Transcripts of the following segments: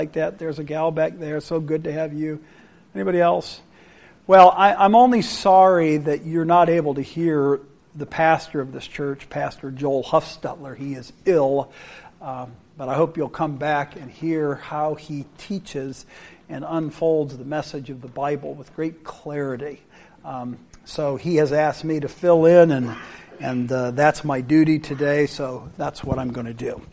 like that. There's a gal back there. So good to have you. Anybody else? Well, I'm only sorry that you're not able to hear the pastor of this church, Pastor Joel Huffstutler. He is ill, but I hope you'll come back and hear how he teaches and unfolds the message of the Bible with great clarity. So he has asked me to fill in, and that's my duty today, so that's what I'm going to do.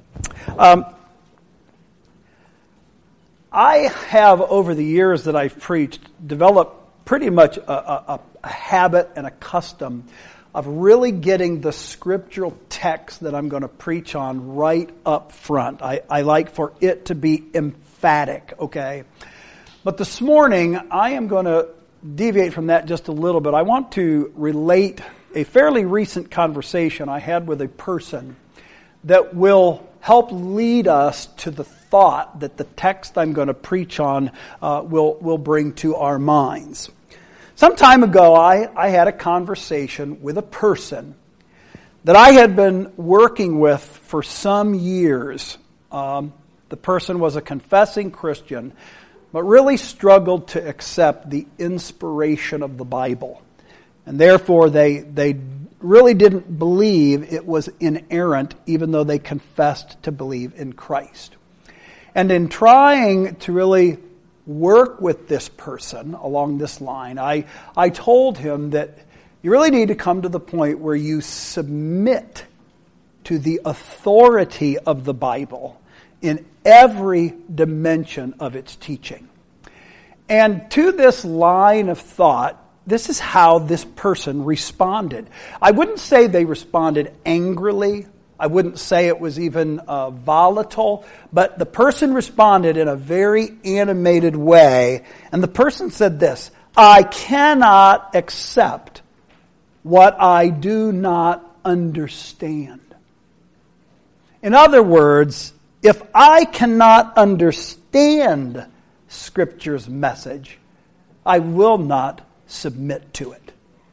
I have, over the years that I've preached, developed pretty much a habit and a custom of really getting the scriptural text that I'm going to preach on right up front. I like for it to be emphatic, okay? But this morning, I am going to deviate from that just a little bit. I want to relate a fairly recent conversation I had with a person that will help lead us to the thought that the text I'm going to preach on will bring to our minds. Some time ago, I had a conversation with a person that I had been working with for some years. The person was a confessing Christian, but really struggled to accept the inspiration of the Bible. And therefore, they really didn't believe it was inerrant, even though they confessed to believe in Christ. And in trying to really work with this person along this line, I told him that you really need to come to the point where you submit to the authority of the Bible in every dimension of its teaching. And to this line of thought, this is how this person responded. I wouldn't say they responded angrily. I wouldn't say it was even volatile, but the person responded in a very animated way. And the person said this: I cannot accept what I do not understand. In other words, if I cannot understand Scripture's message, I will not submit to it.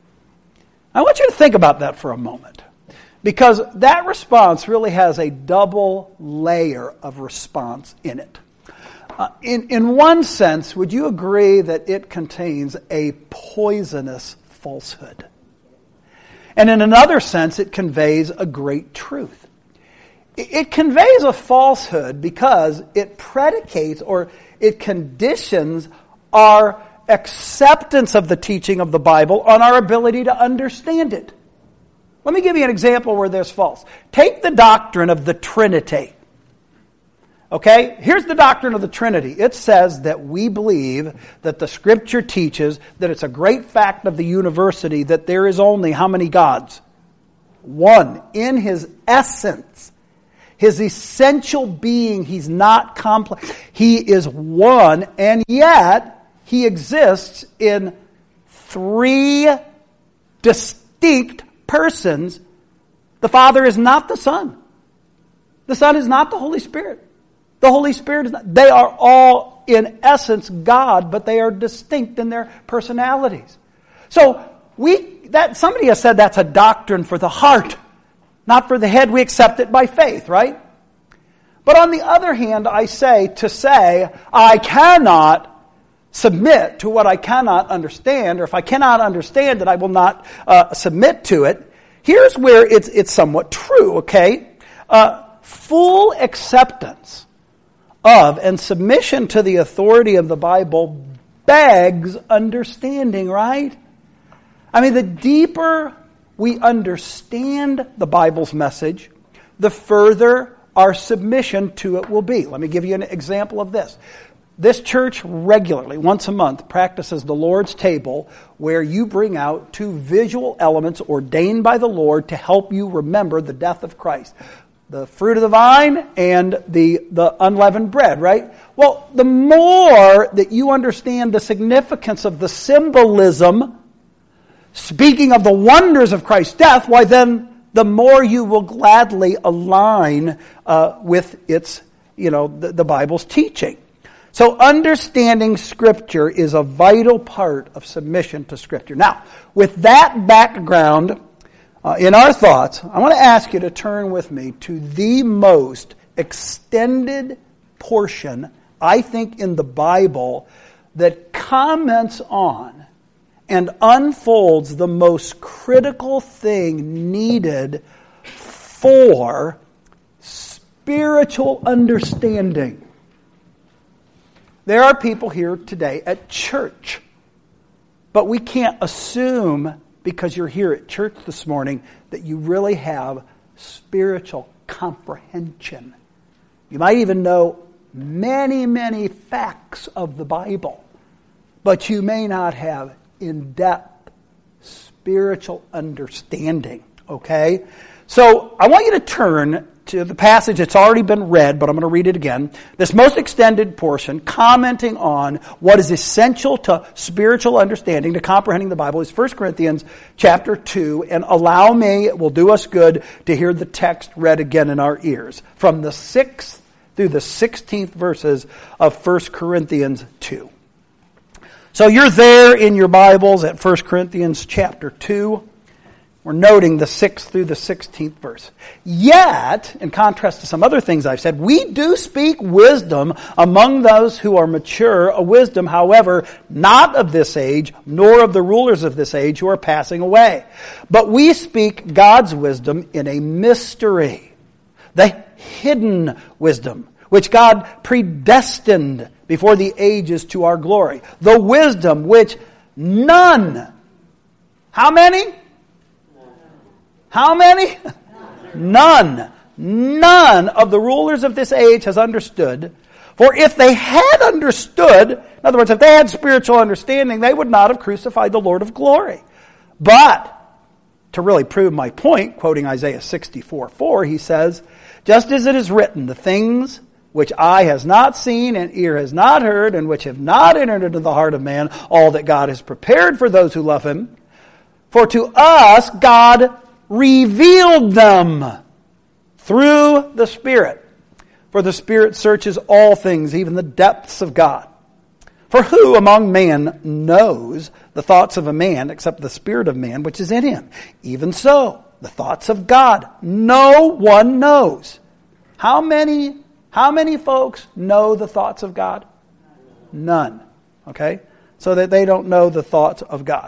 I want you to think about that for a moment, because that response really has a double layer of response in it. In one sense, would you agree that it contains a poisonous falsehood? And in another sense, it conveys a great truth. It conveys a falsehood because it predicates or it conditions our acceptance of the teaching of the Bible on our ability to understand it. Let me give you an example where there's false. Take the doctrine of the Trinity. Okay? Here's the doctrine of the Trinity. It says that we believe that the Scripture teaches that it's a great fact of the university that there is only how many gods? One. In His essence. His essential being, He's not complex. He is one, and yet He exists in three distinct persons. The Father is not the Son. The Son is not the Holy Spirit. The Holy Spirit is not. They are all, in essence, God, but they are distinct in their personalities. So somebody has said that's a doctrine for the heart, not for the head. We accept it by faith, right? But on the other hand, I say I cannot submit to what I cannot understand, or if I cannot understand it, I will not submit to it. Here's where it's somewhat true, okay? Full acceptance of and submission to the authority of the Bible begs understanding, right? I mean, the deeper we understand the Bible's message, the further our submission to it will be. Let me give you an example of this. This church regularly, once a month, practices the Lord's table, where you bring out two visual elements ordained by the Lord to help you remember the death of Christ. The fruit of the vine and the unleavened bread, right? Well, the more that you understand the significance of the symbolism, speaking of the wonders of Christ's death, why then the more you will gladly align with its, the Bible's teaching. So understanding Scripture is a vital part of submission to Scripture. Now, with that background in our thoughts, I want to ask you to turn with me to the most extended portion I think, in the Bible that comments on and unfolds the most critical thing needed for spiritual understanding. There are people here today at church, but we can't assume because you're here at church this morning that you really have spiritual comprehension. You might even know many, many facts of the Bible, but you may not have in-depth spiritual understanding, okay? So I want you to turn to the passage that's already been read, but I'm going to read it again. This most extended portion, commenting on what is essential to spiritual understanding, to comprehending the Bible, is 1 Corinthians chapter 2. And allow me, it will do us good to hear the text read again in our ears. From the 6th through the 16th verses of 1 Corinthians 2. So you're there in your Bibles at 1 Corinthians chapter 2. We're noting the 6th through the 16th verse. Yet, in contrast to some other things I've said, we do speak wisdom among those who are mature, a wisdom, however, not of this age, nor of the rulers of this age who are passing away. But we speak God's wisdom in a mystery, the hidden wisdom, which God predestined before the ages to our glory. The wisdom which none, how many? How many? None. None of the rulers of this age has understood. For if they had understood, in other words, if they had spiritual understanding, they would not have crucified the Lord of glory. But, to really prove my point, quoting Isaiah 64:4, he says, just as it is written, the things which eye has not seen and ear has not heard and which have not entered into the heart of man, all that God has prepared for those who love him. For to us God revealed them through the Spirit. For the Spirit searches all things, even the depths of God. For who among man knows the thoughts of a man except the spirit of man which is in him? Even so, the thoughts of God no one knows. How many folks know the thoughts of God? None. Okay? So that they don't know the thoughts of God.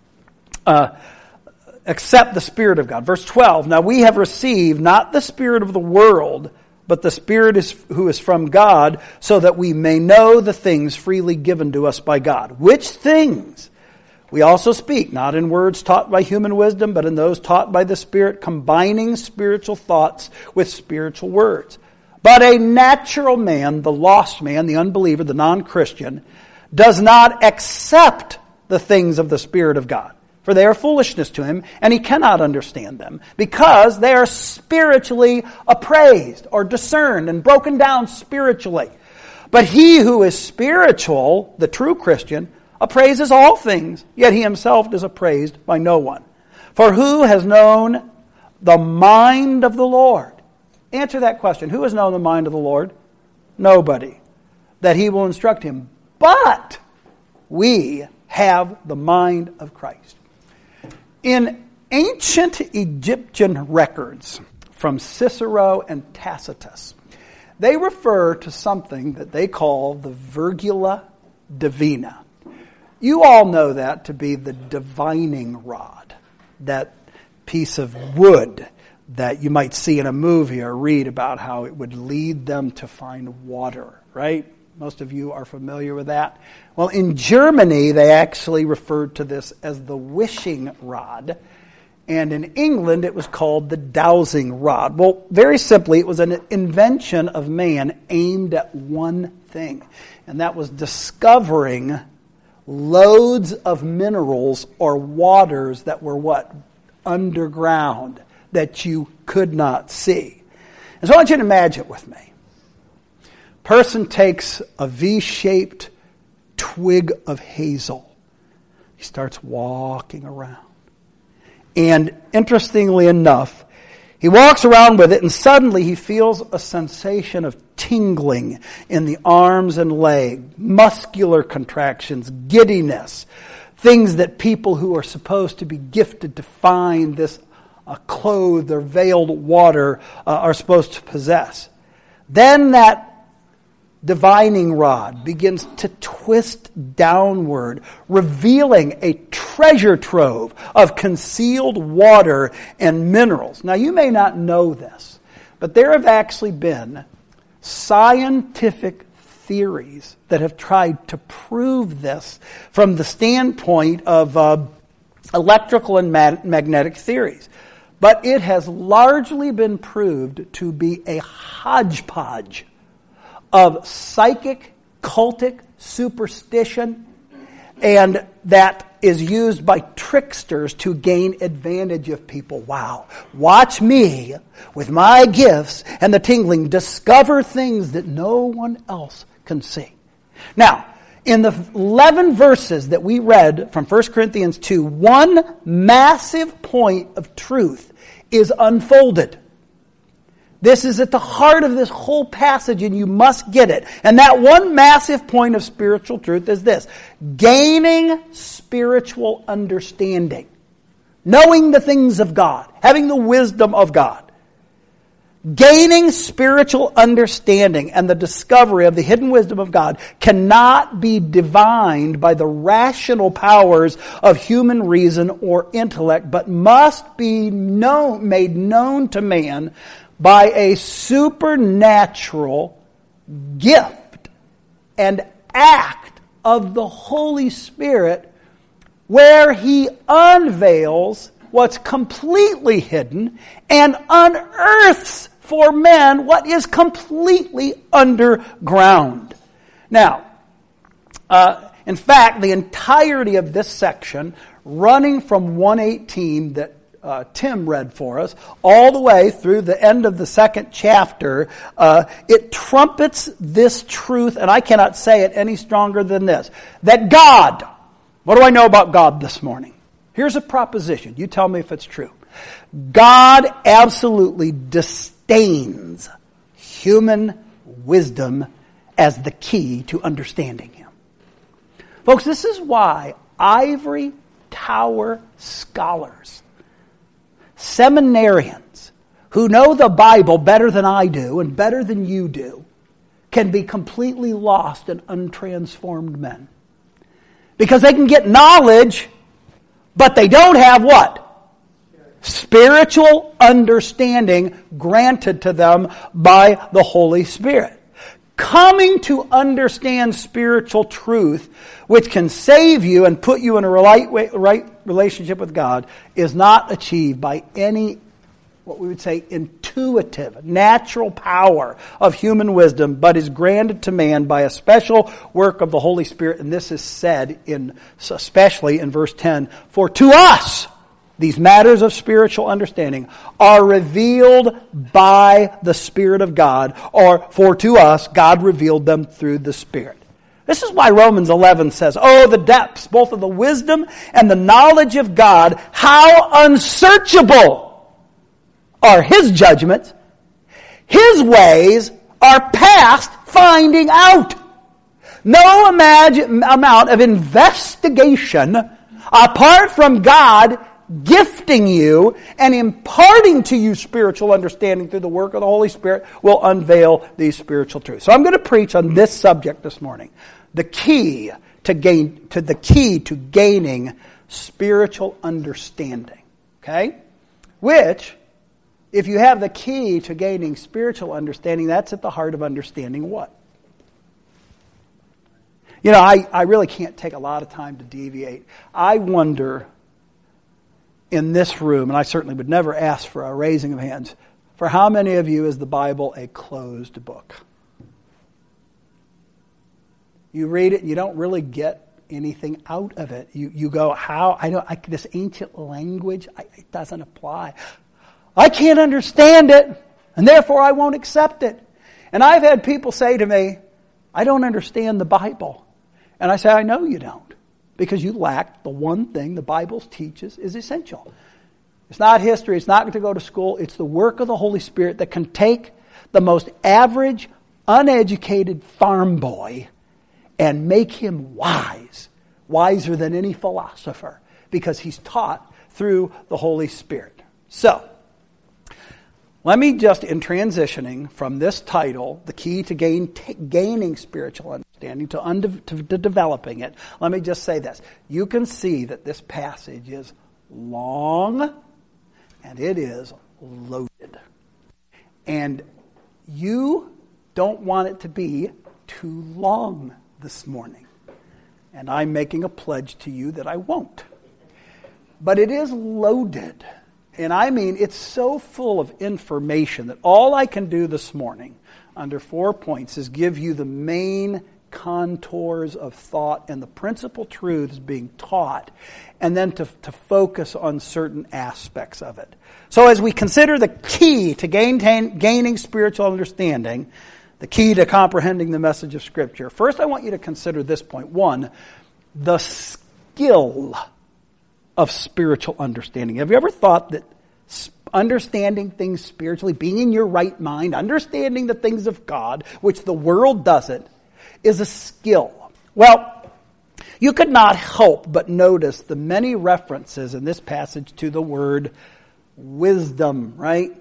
Except the Spirit of God. Verse 12, now we have received not the spirit of the world, but the Spirit who is from God, so that we may know the things freely given to us by God. Which things we also speak, not in words taught by human wisdom, but in those taught by the Spirit, combining spiritual thoughts with spiritual words. But a natural man, the lost man, the unbeliever, the non-Christian, does not accept the things of the Spirit of God. For they are foolishness to him, and he cannot understand them, because they are spiritually appraised, or discerned, and broken down spiritually. But he who is spiritual, the true Christian, appraises all things, yet he himself is appraised by no one. For who has known the mind of the Lord? Answer that question. Who has known the mind of the Lord? Nobody. That he will instruct him. But we have the mind of Christ. In ancient Egyptian records from Cicero and Tacitus, they refer to something that they call the Virgula Divina. You all know that to be the divining rod, that piece of wood that you might see in a movie or read about how it would lead them to find water, right? Most of you are familiar with that. Well, in Germany, they actually referred to this as the wishing rod. And in England, it was called the dowsing rod. Well, very simply, it was an invention of man aimed at one thing. And that was discovering loads of minerals or waters that were what? Underground, that you could not see. And so I want you to imagine with me. Person takes a V-shaped twig of hazel. He starts walking around. And interestingly enough, he walks around with it and suddenly he feels a sensation of tingling in the arms and leg, muscular contractions, giddiness, things that people who are supposed to be gifted to find this clothed or veiled water are supposed to possess. Then that divining rod begins to twist downward, revealing a treasure trove of concealed water and minerals. Now, you may not know this, but there have actually been scientific theories that have tried to prove this from the standpoint of electrical and magnetic theories. But it has largely been proved to be a hodgepodge of psychic, cultic superstition, and that is used by tricksters to gain advantage of people. Wow. Watch me, with my gifts and the tingling, discover things that no one else can see. Now, in the 11 verses that we read from 1 Corinthians 2, one massive point of truth is unfolded. This is at the heart of this whole passage, and you must get it. And that one massive point of spiritual truth is this: gaining spiritual understanding. Knowing the things of God. Having the wisdom of God. Gaining spiritual understanding and the discovery of the hidden wisdom of God cannot be divined by the rational powers of human reason or intellect, but must be made known to man by a supernatural gift and act of the Holy Spirit, where He unveils what's completely hidden and unearths for men what is completely underground. Now, in fact, the entirety of this section, running from 1:18 that Tim read for us, all the way through the end of the second chapter, it trumpets this truth, and I cannot say it any stronger than this, that God, what do I know about God this morning? Here's a proposition. You tell me if it's true. God absolutely disdains human wisdom as the key to understanding Him. Folks, this is why ivory tower scholars, seminarians who know the Bible better than I do and better than you do, can be completely lost and untransformed men. Because they can get knowledge, but they don't have what? Spiritual understanding granted to them by the Holy Spirit. Coming to understand spiritual truth, which can save you and put you in a right relationship with God, is not achieved by any, what we would say, intuitive, natural power of human wisdom, but is granted to man by a special work of the Holy Spirit. And this is said especially in verse 10, for to us, these matters of spiritual understanding are revealed by the Spirit of God, or for to us, God revealed them through the Spirit. This is why Romans 11 says, oh, the depths, both of the wisdom and the knowledge of God, how unsearchable are His judgments. His ways are past finding out. No amount of investigation apart from God gifting you and imparting to you spiritual understanding through the work of the Holy Spirit will unveil these spiritual truths. So I'm going to preach on this subject this morning. The key to gaining spiritual understanding. Okay? Which, if you have the key to gaining spiritual understanding, that's at the heart of understanding what? You know, I really can't take a lot of time to deviate. I wonder, in this room, and I certainly would never ask for a raising of hands, for how many of you is the Bible a closed book? You read it and you don't really get anything out of it. You go, how? This ancient language, it doesn't apply. I can't understand it, and therefore I won't accept it. And I've had people say to me, I don't understand the Bible. And I say, I know you don't. Because you lack the one thing the Bible teaches is essential. It's not history. It's not to go to school. It's the work of the Holy Spirit that can take the most average, uneducated farm boy and make him wise. Wiser than any philosopher. Because he's taught through the Holy Spirit. So, Let me just, in transitioning from this title, the key to gaining spiritual understanding, to developing it, let me just say this. You can see that this passage is long and it is loaded. And you don't want it to be too long this morning. And I'm making a pledge to you that I won't. But it is loaded. And I mean, it's so full of information that all I can do this morning under 4 points is give you the main contours of thought and the principal truths being taught, and then to focus on certain aspects of it. So as we consider the key to gaining spiritual understanding, the key to comprehending the message of Scripture, first I want you to consider this point. 1, the skill of spiritual understanding. Have you ever thought that understanding things spiritually, being in your right mind, understanding the things of God, which the world doesn't, is a skill? Well, you could not help but notice the many references in this passage to the word wisdom, right?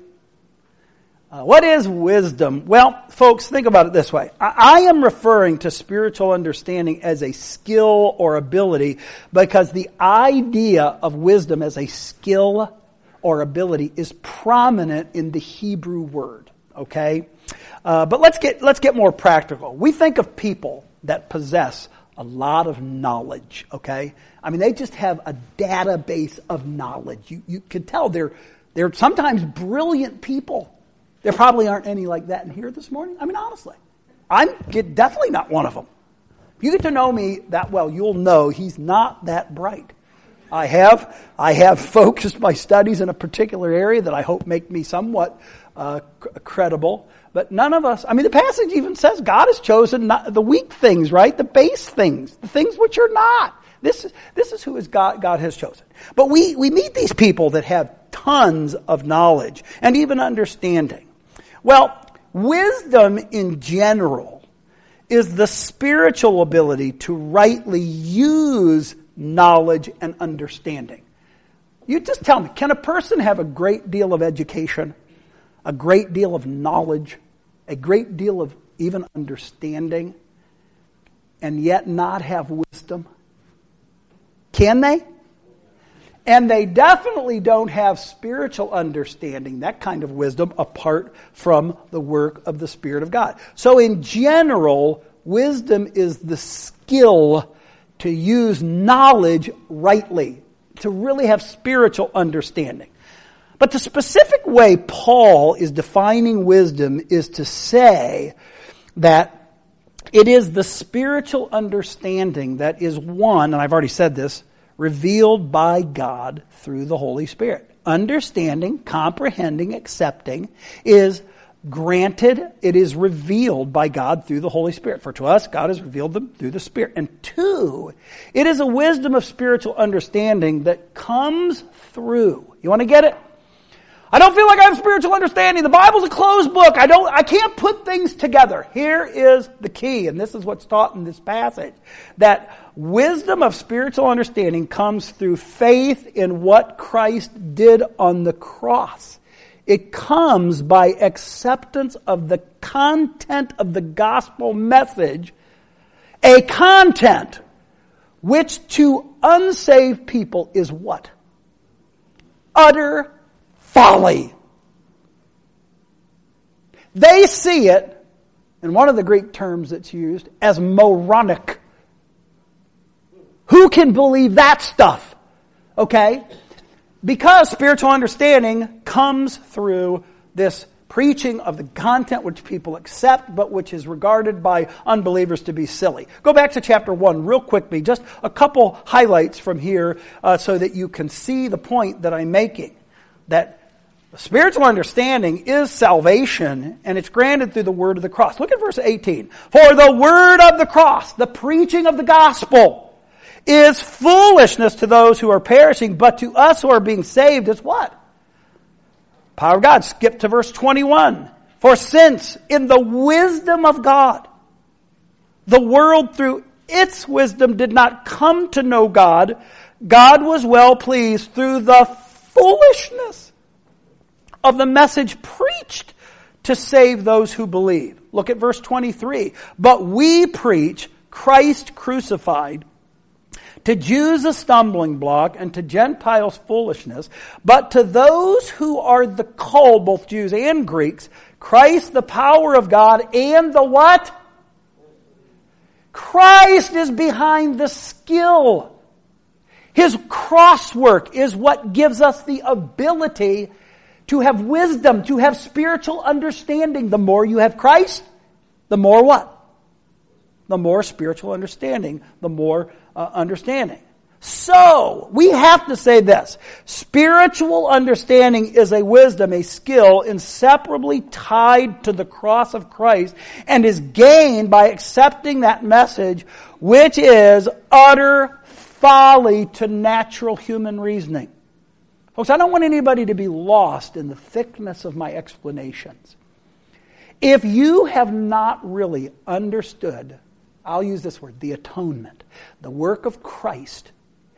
What is wisdom? Well, folks, think about it this way. I am referring to spiritual understanding as a skill or ability because the idea of wisdom as a skill or ability is prominent in the Hebrew word, okay? But let's get more practical. We think of people that possess a lot of knowledge, okay? I mean, they just have a database of knowledge. You can tell they're sometimes brilliant people. There probably aren't any like that in here this morning. I mean, honestly, I'm definitely not one of them. If you get to know me that well, you'll know he's not that bright. I have focused my studies in a particular area that I hope make me somewhat credible. But none of us, I mean, the passage even says God has chosen not the weak things, right? The base things, the things which are not. This is who God has chosen. But we meet these people that have tons of knowledge and even understanding. Well, wisdom in general is the spiritual ability to rightly use knowledge and understanding. You just tell me, can a person have a great deal of education, a great deal of knowledge, a great deal of even understanding, and yet not have wisdom? Can they? And they definitely don't have spiritual understanding, that kind of wisdom, apart from the work of the Spirit of God. So in general, wisdom is the skill to use knowledge rightly, to really have spiritual understanding. But the specific way Paul is defining wisdom is to say that it is the spiritual understanding that is one, and I've already said this, revealed by God through the Holy Spirit. Understanding, comprehending, accepting is granted, it is revealed by God through the Holy Spirit. For to us, God has revealed them through the Spirit. And 2, it is a wisdom of spiritual understanding that comes through. You want to get it? I don't feel like I have spiritual understanding. The Bible's a closed book. I can't put things together. Here is the key, and this is what's taught in this passage, that wisdom of spiritual understanding comes through faith in what Christ did on the cross. It comes by acceptance of the content of the gospel message, a content which to unsaved people is what? Utter folly. They see it, and one of the Greek terms that's used, as moronic. Who can believe that stuff? Okay? Because spiritual understanding comes through this preaching of the content which people accept, but which is regarded by unbelievers to be silly. Go back to chapter 1 real quickly, just a couple highlights from here so that you can see the point that I'm making. That spiritual understanding is salvation, and it's granted through the word of the cross. Look at verse 18. For the word of the cross, the preaching of the gospel, is foolishness to those who are perishing, but to us who are being saved is what? Power of God. Skip to verse 21. For since in the wisdom of God, the world through its wisdom did not come to know God, God was well pleased through the foolishness of the message preached to save those who believe. Look at verse 23. But we preach Christ crucified, to Jews a stumbling block, and to Gentiles foolishness. But to those who are the called, both Jews and Greeks, Christ the power of God and the what? Christ is behind the skill. His crosswork is what gives us the ability to have wisdom, to have spiritual understanding. The more you have Christ, the more what? The more spiritual understanding, the more understanding. So, we have to say this. Spiritual understanding is a wisdom, a skill inseparably tied to the cross of Christ and is gained by accepting that message, which is utter folly to natural human reasoning. Folks, I don't want anybody to be lost in the thickness of my explanations. If you have not really understood, I'll use this word, the atonement, the work of Christ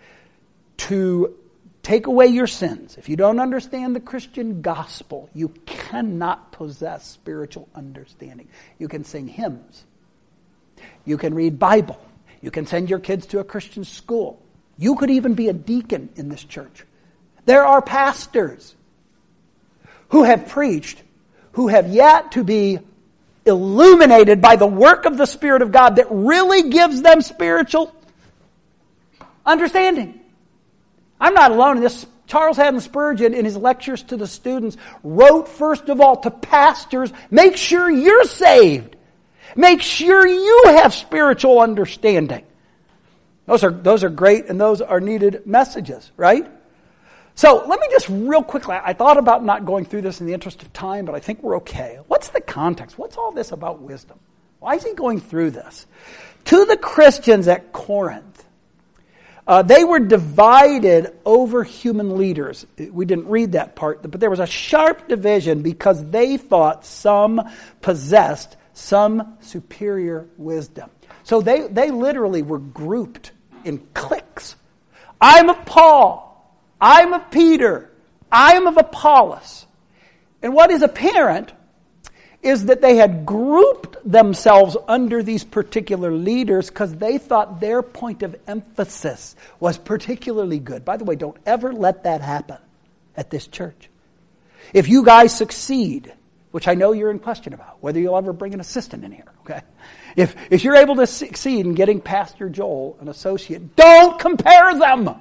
to take away your sins. If you don't understand the Christian gospel, you cannot possess spiritual understanding. You can sing hymns. You can read Bible. You can send your kids to a Christian school. You could even be a deacon in this church. There are pastors who have preached, who have yet to be illuminated by the work of the Spirit of God that really gives them spiritual understanding. I'm not alone in this. Charles Haddon Spurgeon, in his lectures to the students, wrote first of all to pastors, make sure you're saved. Make sure you have spiritual understanding. Those are great and those are needed messages, right? So let me just real quickly, I thought about not going through this in the interest of time, but I think we're okay. What's the context? What's all this about wisdom? Why is he going through this? To the Christians at Corinth, they were divided over human leaders. We didn't read that part, but there was a sharp division because they thought some possessed some superior wisdom. So they literally were grouped in cliques. I'm of Paul. I'm of Peter. I'm of Apollos. And what is apparent is that they had grouped themselves under these particular leaders because they thought their point of emphasis was particularly good. By the way, don't ever let that happen at this church. If you guys succeed, which I know you're in question about, whether you'll ever bring an assistant in here, okay? If you're able to succeed in getting Pastor Joel an associate, don't compare them.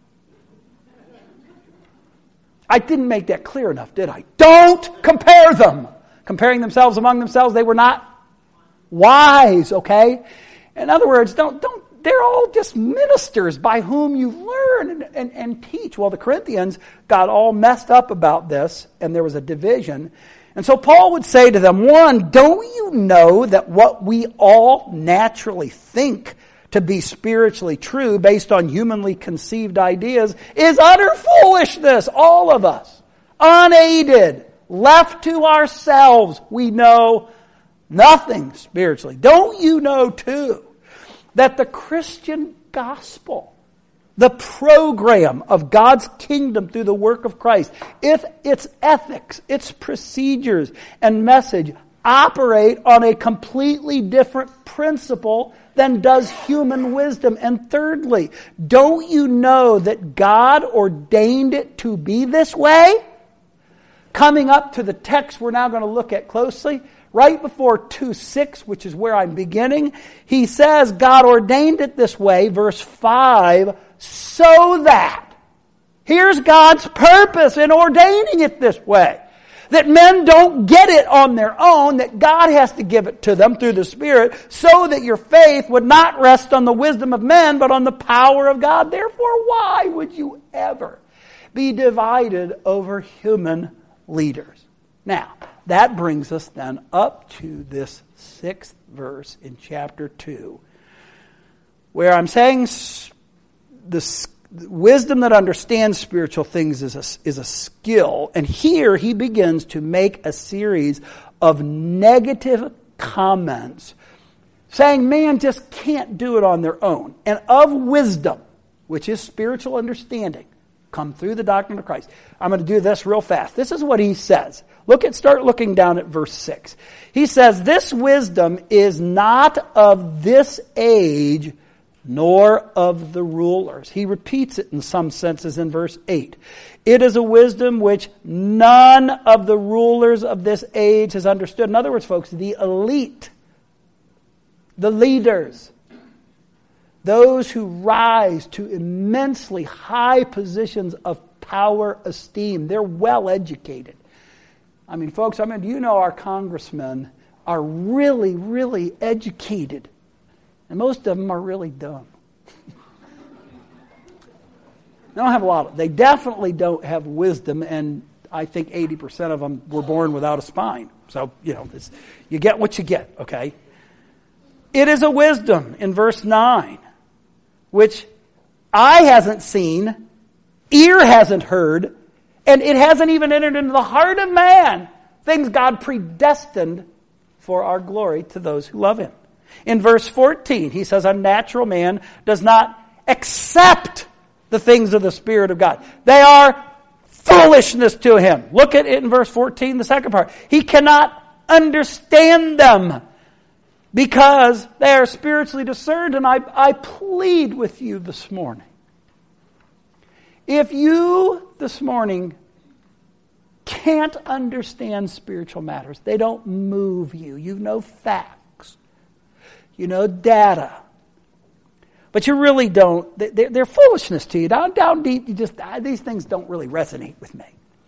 I didn't make that clear enough, did I? Don't compare them. Comparing themselves among themselves, they were not wise, okay? In other words, they're all just ministers by whom you learn and teach. Well, the Corinthians got all messed up about this, and there was a division. And so Paul would say to them, one, don't you know that what we all naturally think to be spiritually true based on humanly conceived ideas is utter foolishness, all of us. Unaided, left to ourselves, we know nothing spiritually. Don't you know too that the Christian gospel, the program of God's kingdom through the work of Christ, if its ethics, its procedures and message operate on a completely different principle than does human wisdom. And thirdly, don't you know that God ordained it to be this way? Coming up to the text we're now going to look at closely, right before 2:6, which is where I'm beginning, he says God ordained it this way, verse 5, so that, here's God's purpose in ordaining it this way. That men don't get it on their own, that God has to give it to them through the Spirit, so that your faith would not rest on the wisdom of men, but on the power of God. Therefore, why would you ever be divided over human leaders? Now, that brings us then up to this 6th verse in chapter 2, where I'm saying the wisdom that understands spiritual things is a skill. And here he begins to make a series of negative comments saying man just can't do it on their own. And of wisdom, which is spiritual understanding, come through the doctrine of Christ. I'm going to do this real fast. This is what he says. Start looking down at verse 6. He says, this wisdom is not of this age, nor of the rulers. He repeats it in some senses in verse 8. It is a wisdom which none of the rulers of this age has understood. In other words, folks, the elite, the leaders, those who rise to immensely high positions of power, esteem, they're well educated. I mean, folks, do you know our congressmen are really, really educated? And most of them are really dumb. They don't have a lot. They definitely don't have wisdom, and I think 80% of them were born without a spine. So, you get what you get, okay? It is a wisdom, in verse 9, which eye hasn't seen, ear hasn't heard, and it hasn't even entered into the heart of man, things God predestined for our glory to those who love Him. In verse 14, he says, a natural man does not accept the things of the Spirit of God. They are foolishness to him. Look at it in verse 14, the second part. He cannot understand them because they are spiritually discerned. And I plead with you this morning. If you this morning can't understand spiritual matters, they don't move you. You know facts. You know data. But you really don't. They're foolishness to you. Down deep, these things don't really resonate with me.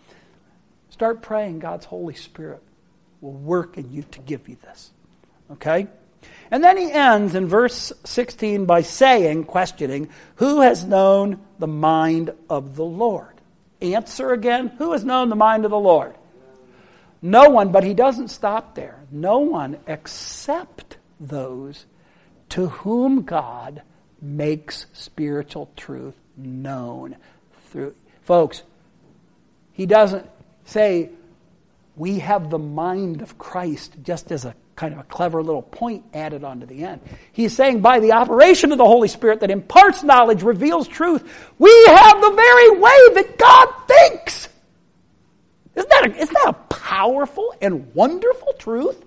Start praying God's Holy Spirit will work in you to give you this. Okay? And then he ends in verse 16 by questioning, who has known the mind of the Lord? Answer again, who has known the mind of the Lord? No one, but he doesn't stop there. No one except those to whom God makes spiritual truth known through. Folks, he doesn't say we have the mind of Christ just as a kind of a clever little point added onto the end. He's saying by the operation of the Holy Spirit that imparts knowledge, reveals truth, we have the very way that God thinks. Isn't that a powerful and wonderful truth?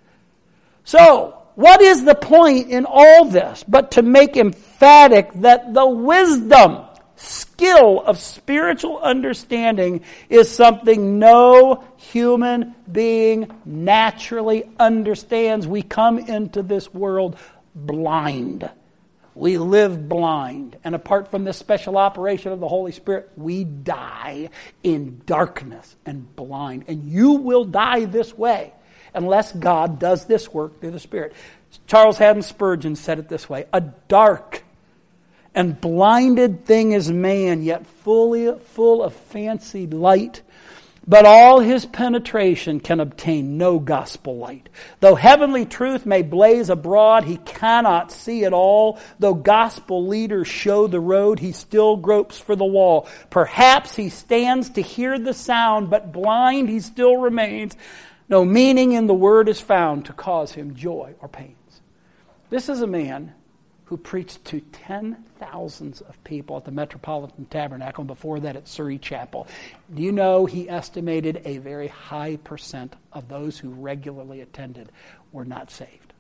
So, what is the point in all this but to make emphatic that the wisdom, skill of spiritual understanding is something no human being naturally understands. We come into this world blind. We live blind. And apart from this special operation of the Holy Spirit, we die in darkness and blind. And you will die this way unless God does this work through the Spirit. Charles Haddon Spurgeon said it this way, a dark and blinded thing is man, yet full of fancied light. But all his penetration can obtain no gospel light. Though heavenly truth may blaze abroad, he cannot see it all. Though gospel leaders show the road, he still gropes for the wall. Perhaps he stands to hear the sound, but blind he still remains. No meaning in the word is found to cause him joy or pains. This is a man who preached to 10,000s of people at the Metropolitan Tabernacle, and before that at Surrey Chapel. Do you know he estimated a very high percent of those who regularly attended were not saved?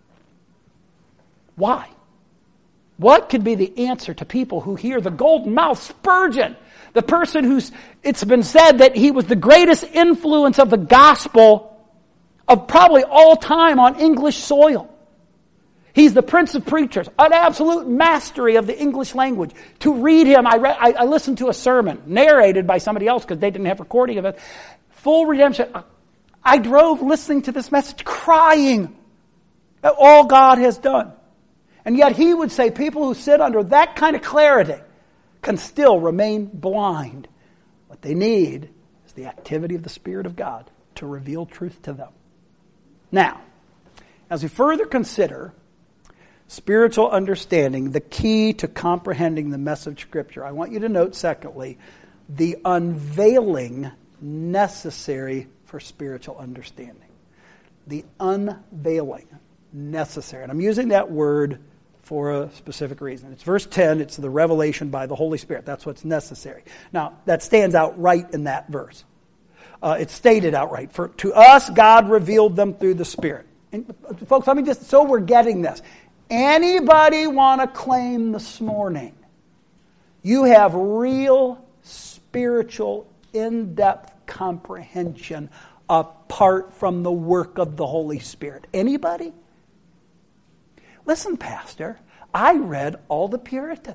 Why? What could be the answer to people who hear the golden-mouthed Spurgeon, the person who's, it's been said that he was the greatest influence of the gospel of probably all time on English soil. He's the Prince of Preachers, an absolute mastery of the English language. To read him, I listened to a sermon narrated by somebody else because they didn't have recording of it. Full redemption. I drove listening to this message crying at all God has done. And yet he would say people who sit under that kind of clarity can still remain blind. What they need is the activity of the Spirit of God to reveal truth to them. Now, as we further consider spiritual understanding, the key to comprehending the message of Scripture, I want you to note, secondly, the unveiling necessary for spiritual understanding. The unveiling necessary. And I'm using that word for a specific reason. It's verse 10, it's the revelation by the Holy Spirit. That's what's necessary. Now, that stands out right in that verse. It's stated outright. For to us, God revealed them through the Spirit. And folks, let me just, so we're getting this. Anybody want to claim this morning you have real spiritual, in-depth comprehension apart from the work of the Holy Spirit? Anybody? Listen, Pastor, I read all the Puritans.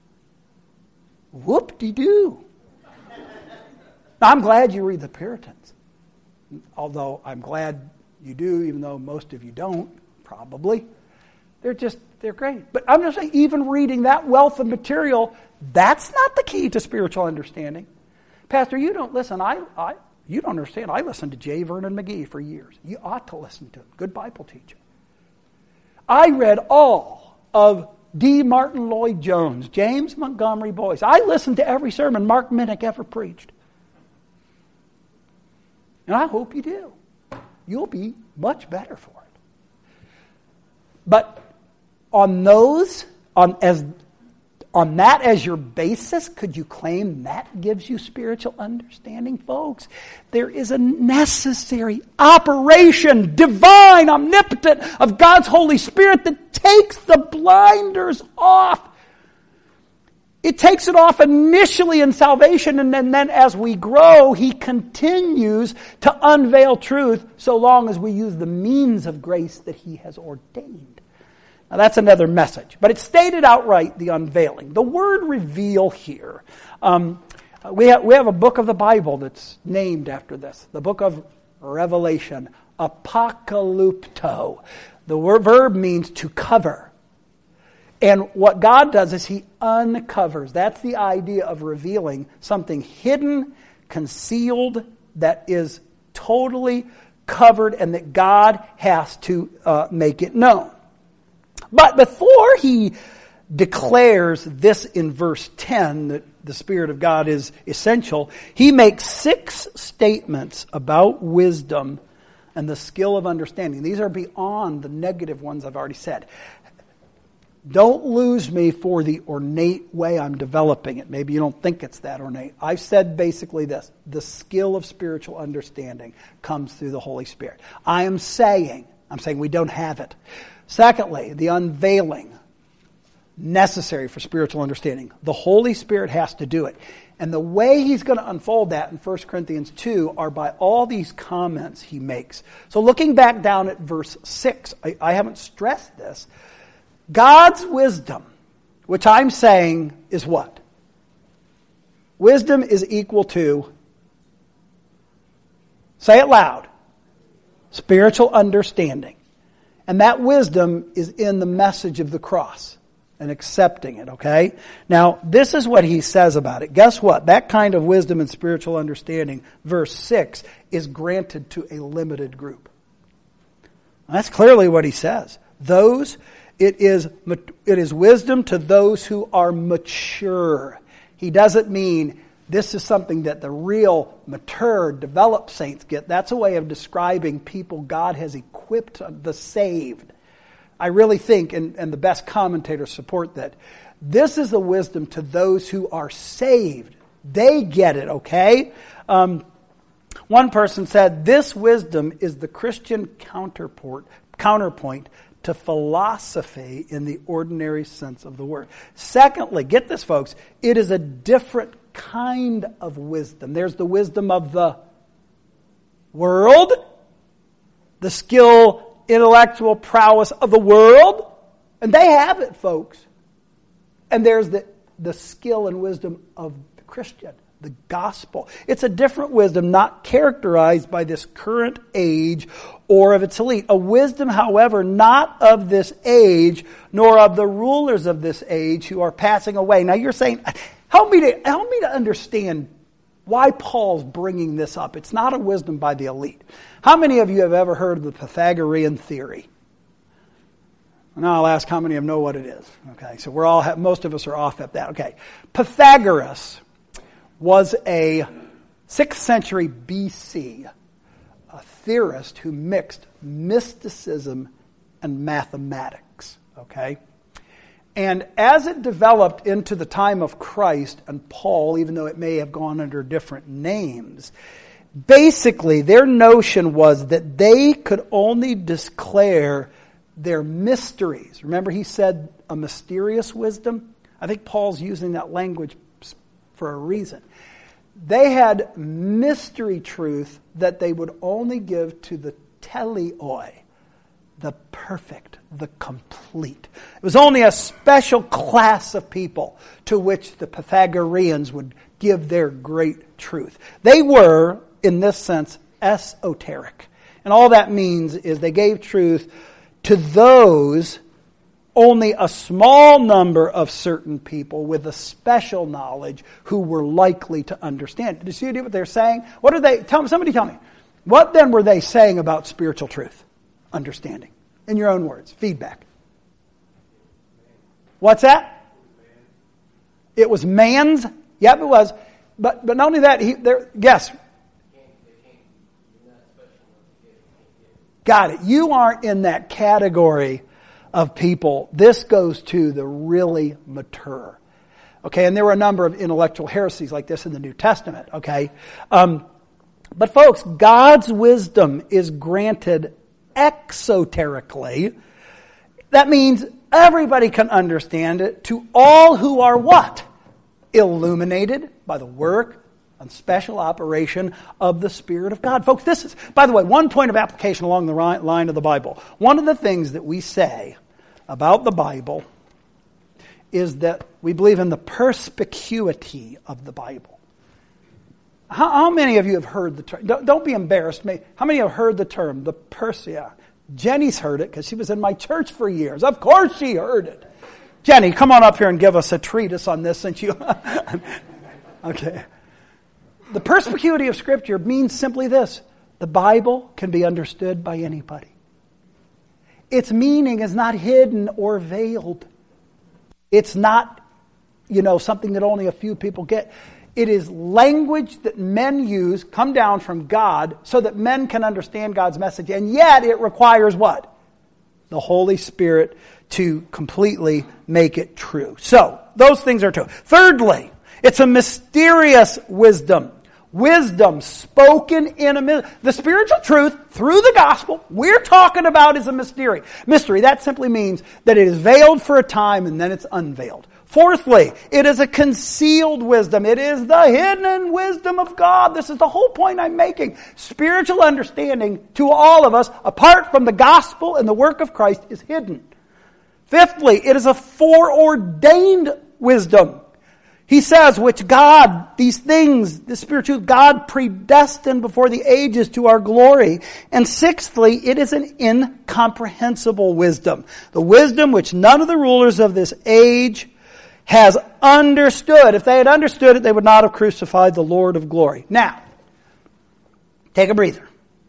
Whoop-de-doo. I'm glad you read the Puritans. Although I'm glad you do, even though most of you don't, probably. They're great. But I'm just saying, even reading that wealth of material, that's not the key to spiritual understanding. Pastor, you don't listen. You don't understand. I listened to J. Vernon McGee for years. You ought to listen to him. Good Bible teacher. I read all of D. Martin Lloyd-Jones, James Montgomery Boyce. I listened to every sermon Mark Minnick ever preached. And I hope you do. You'll be much better for it. But on that as your basis, could you claim that gives you spiritual understanding? Folks, there is a necessary operation, divine, omnipotent, of God's Holy Spirit that takes the blinders off. It takes it off initially in salvation, and then as we grow, He continues to unveil truth so long as we use the means of grace that He has ordained. Now that's another message, but it's stated outright, the unveiling. The word reveal here, we have a book of the Bible that's named after this, the book of Revelation, apocalypto. The verb means to cover. And what God does is He uncovers. That's the idea of revealing something hidden, concealed, that is totally covered, and that God has to make it known. But before He declares this in verse 10, that the Spirit of God is essential, He makes 6 statements about wisdom and the skill of understanding. These are beyond the negative ones I've already said. Don't lose me for the ornate way I'm developing it. Maybe you don't think it's that ornate. I've said basically this. The skill of spiritual understanding comes through the Holy Spirit. I'm saying we don't have it. Secondly, the unveiling necessary for spiritual understanding. The Holy Spirit has to do it. And the way He's going to unfold that in 1 Corinthians 2 are by all these comments He makes. So looking back down at verse 6, I haven't stressed this. God's wisdom, which I'm saying is what? Wisdom is equal to, say it loud, spiritual understanding. And that wisdom is in the message of the cross and accepting it, okay? Now, this is what he says about it. Guess what? That kind of wisdom and spiritual understanding, verse 6, is granted to a limited group. That's clearly what he says. It is wisdom to those who are mature. He doesn't mean this is something that the real mature, developed saints get. That's a way of describing people God has equipped, the saved. I really think, and the best commentators support that, this is the wisdom to those who are saved. They get it, okay? One person said, this wisdom is the Christian counterpoint to philosophy in the ordinary sense of the word. Secondly, get this, folks, it is a different kind of wisdom. There's the wisdom of the world, the skill, intellectual prowess of the world, and they have it, folks. And there's the skill and wisdom of the Christian, the gospel. It's a different wisdom, not characterized by this current age or of its elite. A wisdom, however, not of this age, nor of the rulers of this age who are passing away. Now you're saying, help me to understand why Paul's bringing this up. It's not a wisdom by the elite. How many of you have ever heard of the Pythagorean theory? Now I'll ask how many of you know what it is. Okay, so most of us are off at that. Okay, Pythagoras was a 6th century BC, a theorist who mixed mysticism and mathematics. Okay, And as it developed into the time of Christ and Paul, even though it may have gone under different names, basically their notion was that they could only declare their mysteries. Remember he said a mysterious wisdom? I think Paul's using that language for a reason. They had mystery truth that they would only give to the teleoi, the perfect, the complete. It was only a special class of people to which the Pythagoreans would give their great truth. They were, in this sense, esoteric. And all that means is they gave truth to those, only a small number of certain people with a special knowledge who were likely to understand. Do you see what they're saying? What are they? Somebody tell me. What then were they saying about spiritual truth? Understanding. In your own words. Feedback. What's that? It was man's? Yep, it was. But not only that, yes. Got it. You aren't in that category of people. This goes to the really mature. Okay, and there were a number of intellectual heresies like this in the New Testament. Okay. But folks, God's wisdom is granted exoterically. That means everybody can understand it to all who are what? Illuminated by the work and special operation of the Spirit of God. Folks, this is, by the way, one point of application along the line of the Bible. One of the things that we say about the Bible is that we believe in the perspicuity of the Bible. How many of you have heard the term? Don't be embarrassed. How many have heard the term, the Persia? Jenny's heard it because she was in my church for years. Of course she heard it. Jenny, come on up here and give us a treatise on this since you... Okay. The perspicuity of Scripture means simply this. The Bible can be understood by anybody. Its meaning is not hidden or veiled. It's not, something that only a few people get. It is language that men use, come down from God, so that men can understand God's message. And yet it requires what? The Holy Spirit to completely make it true. So, those things are true. Thirdly, it's a mysterious wisdom. Wisdom spoken in the spiritual truth through the gospel we're talking about is a mystery. Mystery, that simply means that it is veiled for a time and then it's unveiled. Fourthly, it is a concealed wisdom. It is the hidden wisdom of God. This is the whole point I'm making. Spiritual understanding to all of us, apart from the gospel and the work of Christ, is hidden. Fifthly, it is a foreordained wisdom. He says, which God, these things, the spiritual God predestined before the ages to our glory. And sixthly, it is an incomprehensible wisdom. The wisdom which none of the rulers of this age has understood. If they had understood it, they would not have crucified the Lord of glory. Now, take a breather.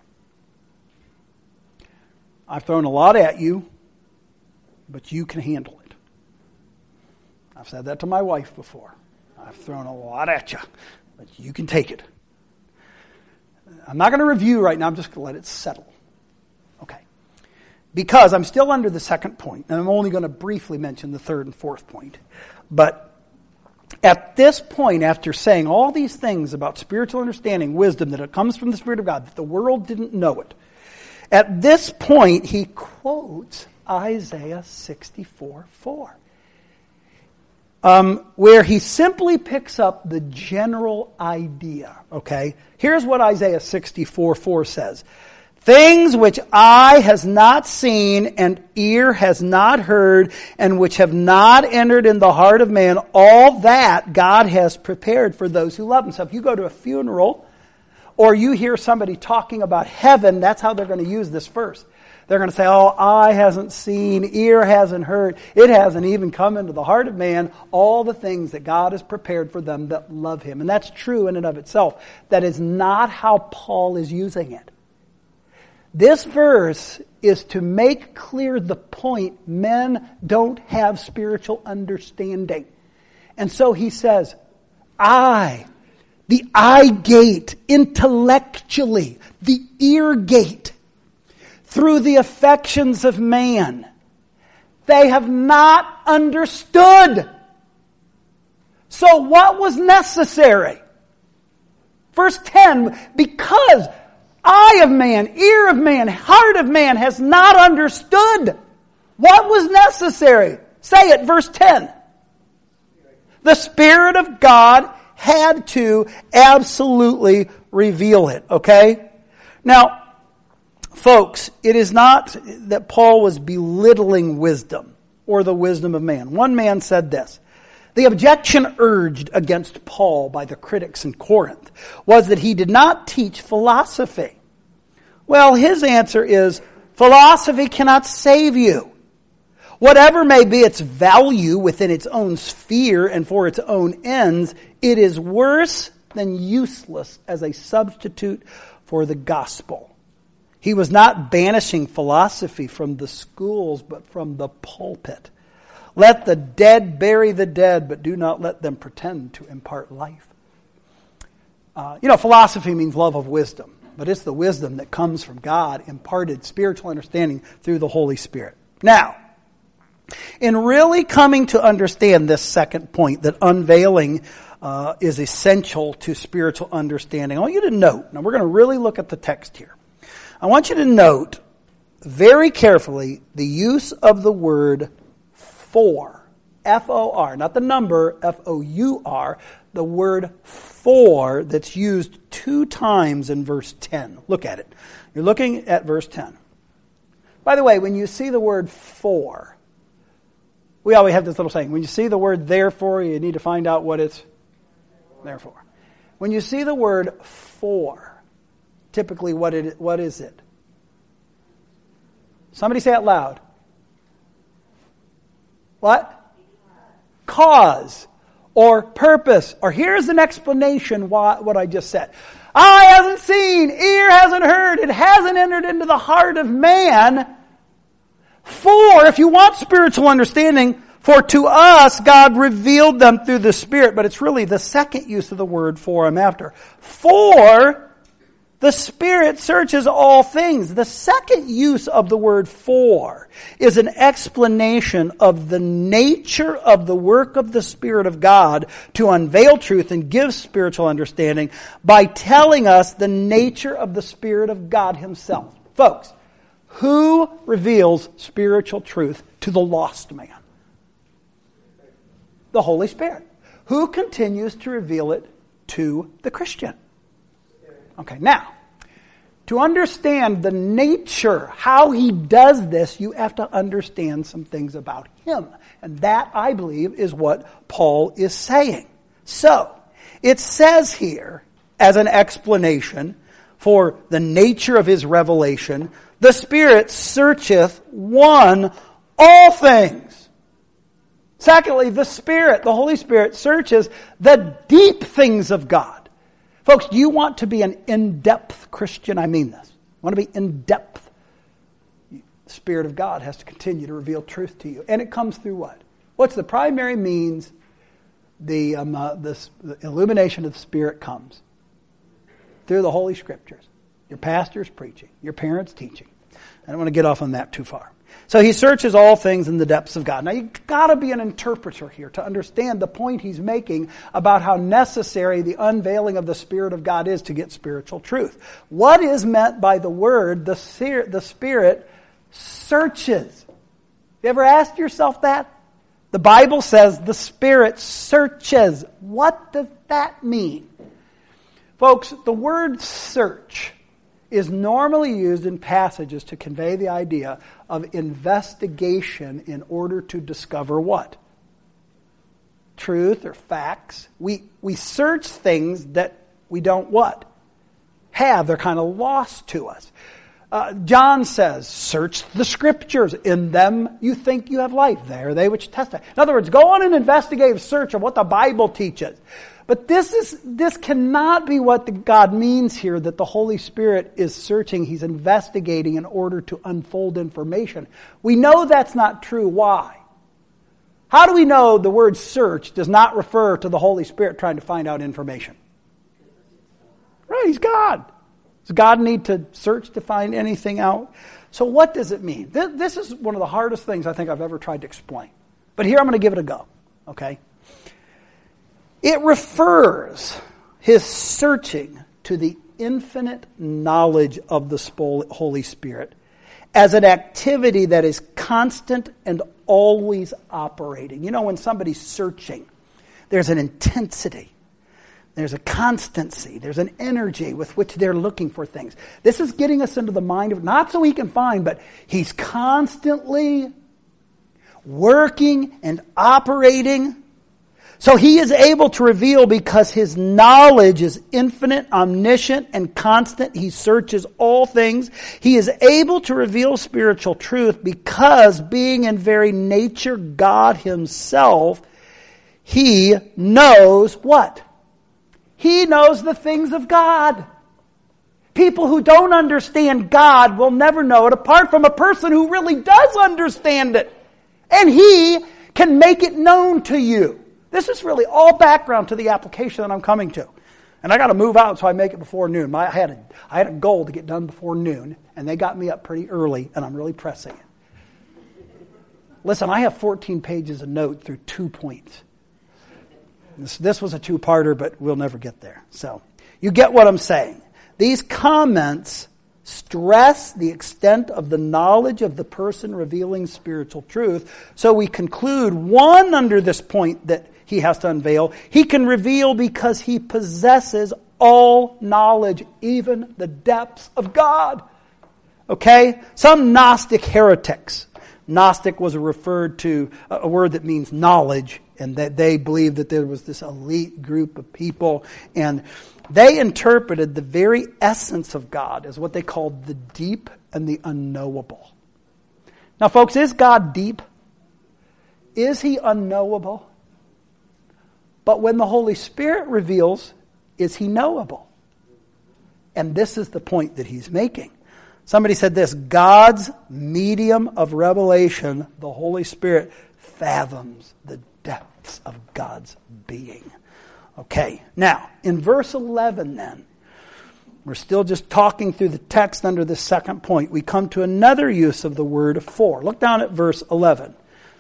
I've thrown a lot at you, but you can handle it. I've said that to my wife before. I've thrown a lot at you, but you can take it. I'm not going to review right now. I'm just going to let it settle. Okay. Because I'm still under the second point, and I'm only going to briefly mention the third and fourth point. But at this point, after saying all these things about spiritual understanding, wisdom, that it comes from the Spirit of God, that the world didn't know it, at this point, he quotes Isaiah 64:4. Where he simply picks up the general idea, okay? Here's what Isaiah 64:4 says. Things which eye has not seen and ear has not heard and which have not entered in the heart of man, all that God has prepared for those who love him. So if you go to a funeral or you hear somebody talking about heaven, that's how they're going to use this verse. They're going to say, eye hasn't seen, ear hasn't heard, it hasn't even come into the heart of man, all the things that God has prepared for them that love him. And that's true in and of itself. That is not how Paul is using it. This verse is to make clear the point men don't have spiritual understanding. And so he says, the eye gate, intellectually, the ear gate, through the affections of man. They have not understood. So what was necessary? Verse 10, because eye of man, ear of man, heart of man has not understood. What was necessary? Say it, verse 10. The Spirit of God had to absolutely reveal it, okay? Now, folks, it is not that Paul was belittling wisdom or the wisdom of man. One man said this: the objection urged against Paul by the critics in Corinth was that he did not teach philosophy. Well, his answer is, philosophy cannot save you. Whatever may be its value within its own sphere and for its own ends, it is worse than useless as a substitute for the gospel. He was not banishing philosophy from the schools, but from the pulpit. Let the dead bury the dead, but do not let them pretend to impart life. Philosophy means love of wisdom, but it's the wisdom that comes from God, imparted spiritual understanding through the Holy Spirit. Now, in really coming to understand this second point, that unveiling is essential to spiritual understanding, I want you to note, now we're going to really look at the text here. I want you to note very carefully the use of the word for, F-O-R, not the number, F-O-U-R, the word for that's used 2 times in verse 10. Look at it. You're looking at verse 10. By the way, when you see the word for, we always have this little saying, when you see the word therefore, you need to find out what it's there for. When you see the word for, typically what is it? Somebody say it loud. What? Cause or purpose. Or here's an explanation what I just said. Eye hasn't seen, ear hasn't heard, it hasn't entered into the heart of man. For, if you want spiritual understanding, for to us God revealed them through the Spirit. But it's really the second use of the word for I'm after. For the Spirit searches all things. The second use of the word for is an explanation of the nature of the work of the Spirit of God to unveil truth and give spiritual understanding by telling us the nature of the Spirit of God Himself. Folks, who reveals spiritual truth to the lost man? The Holy Spirit. Who continues to reveal it to the Christian? Okay, now, to understand the nature, how He does this, you have to understand some things about Him. And that, I believe, is what Paul is saying. So, it says here, as an explanation for the nature of His revelation, the Spirit searcheth, one, all things. Secondly, the Spirit, the Holy Spirit, searches the deep things of God. Folks, do you want to be an in-depth Christian? I mean this. Want to be in-depth? The Spirit of God has to continue to reveal truth to you. And it comes through what? What's the primary means the illumination of the Spirit comes? Through the Holy Scriptures. Your pastor's preaching. Your parents teaching. I don't want to get off on that too far. So He searches all things in the depths of God. Now you've got to be an interpreter here to understand the point he's making about how necessary the unveiling of the Spirit of God is to get spiritual truth. What is meant by the word, the Spirit searches? You ever asked yourself that? The Bible says the Spirit searches. What does that mean? Folks, the word search is normally used in passages to convey the idea of investigation in order to discover what? Truth or facts. We search things that we don't what? Have. They're kind of lost to us. John says, search the Scriptures. In them you think you have life. They are they which testify. In other words, go on an investigative search of what the Bible teaches. But this cannot be what God means here, that the Holy Spirit is searching, He's investigating in order to unfold information. We know that's not true. Why? How do we know the word search does not refer to the Holy Spirit trying to find out information? Right, He's God. Does God need to search to find anything out? So what does it mean? This is one of the hardest things I think I've ever tried to explain. But here I'm going to give it a go, okay? It refers his searching to the infinite knowledge of the Holy Spirit as an activity that is constant and always operating. You know, when somebody's searching, there's an intensity. There's a constancy. There's an energy with which they're looking for things. This is getting us into the mind of, not so he can find, but he's constantly working and operating. So he is able to reveal because his knowledge is infinite, omniscient, and constant. He searches all things. He is able to reveal spiritual truth because, being in very nature God himself, he knows what? He knows the things of God. People who don't understand God will never know it apart from a person who really does understand it. And he can make it known to you. This is really all background to the application that I'm coming to. And I got to move out so I make it before noon. I had a goal to get done before noon, and they got me up pretty early, and I'm really pressing it. Listen, I have 14 pages of notes through 2 points. This was a two-parter, but we'll never get there. So you get what I'm saying. These comments stress the extent of the knowledge of the person revealing spiritual truth. So we conclude, one, under this point that he has to unveil, he can reveal because he possesses all knowledge, even the depths of God. Okay? Some Gnostic heretics. Gnostic was referred to a word that means knowledge, and that they believed that there was this elite group of people, and they interpreted the very essence of God as what they called the deep and the unknowable. Now, folks, is God deep? Is he unknowable? But when the Holy Spirit reveals, is he knowable? And this is the point that he's making. Somebody said this: God's medium of revelation, the Holy Spirit, fathoms the depths of God's being. Okay, now, in verse 11 then, we're still just talking through the text under the second point. We come to another use of the word for. Look down at verse 11.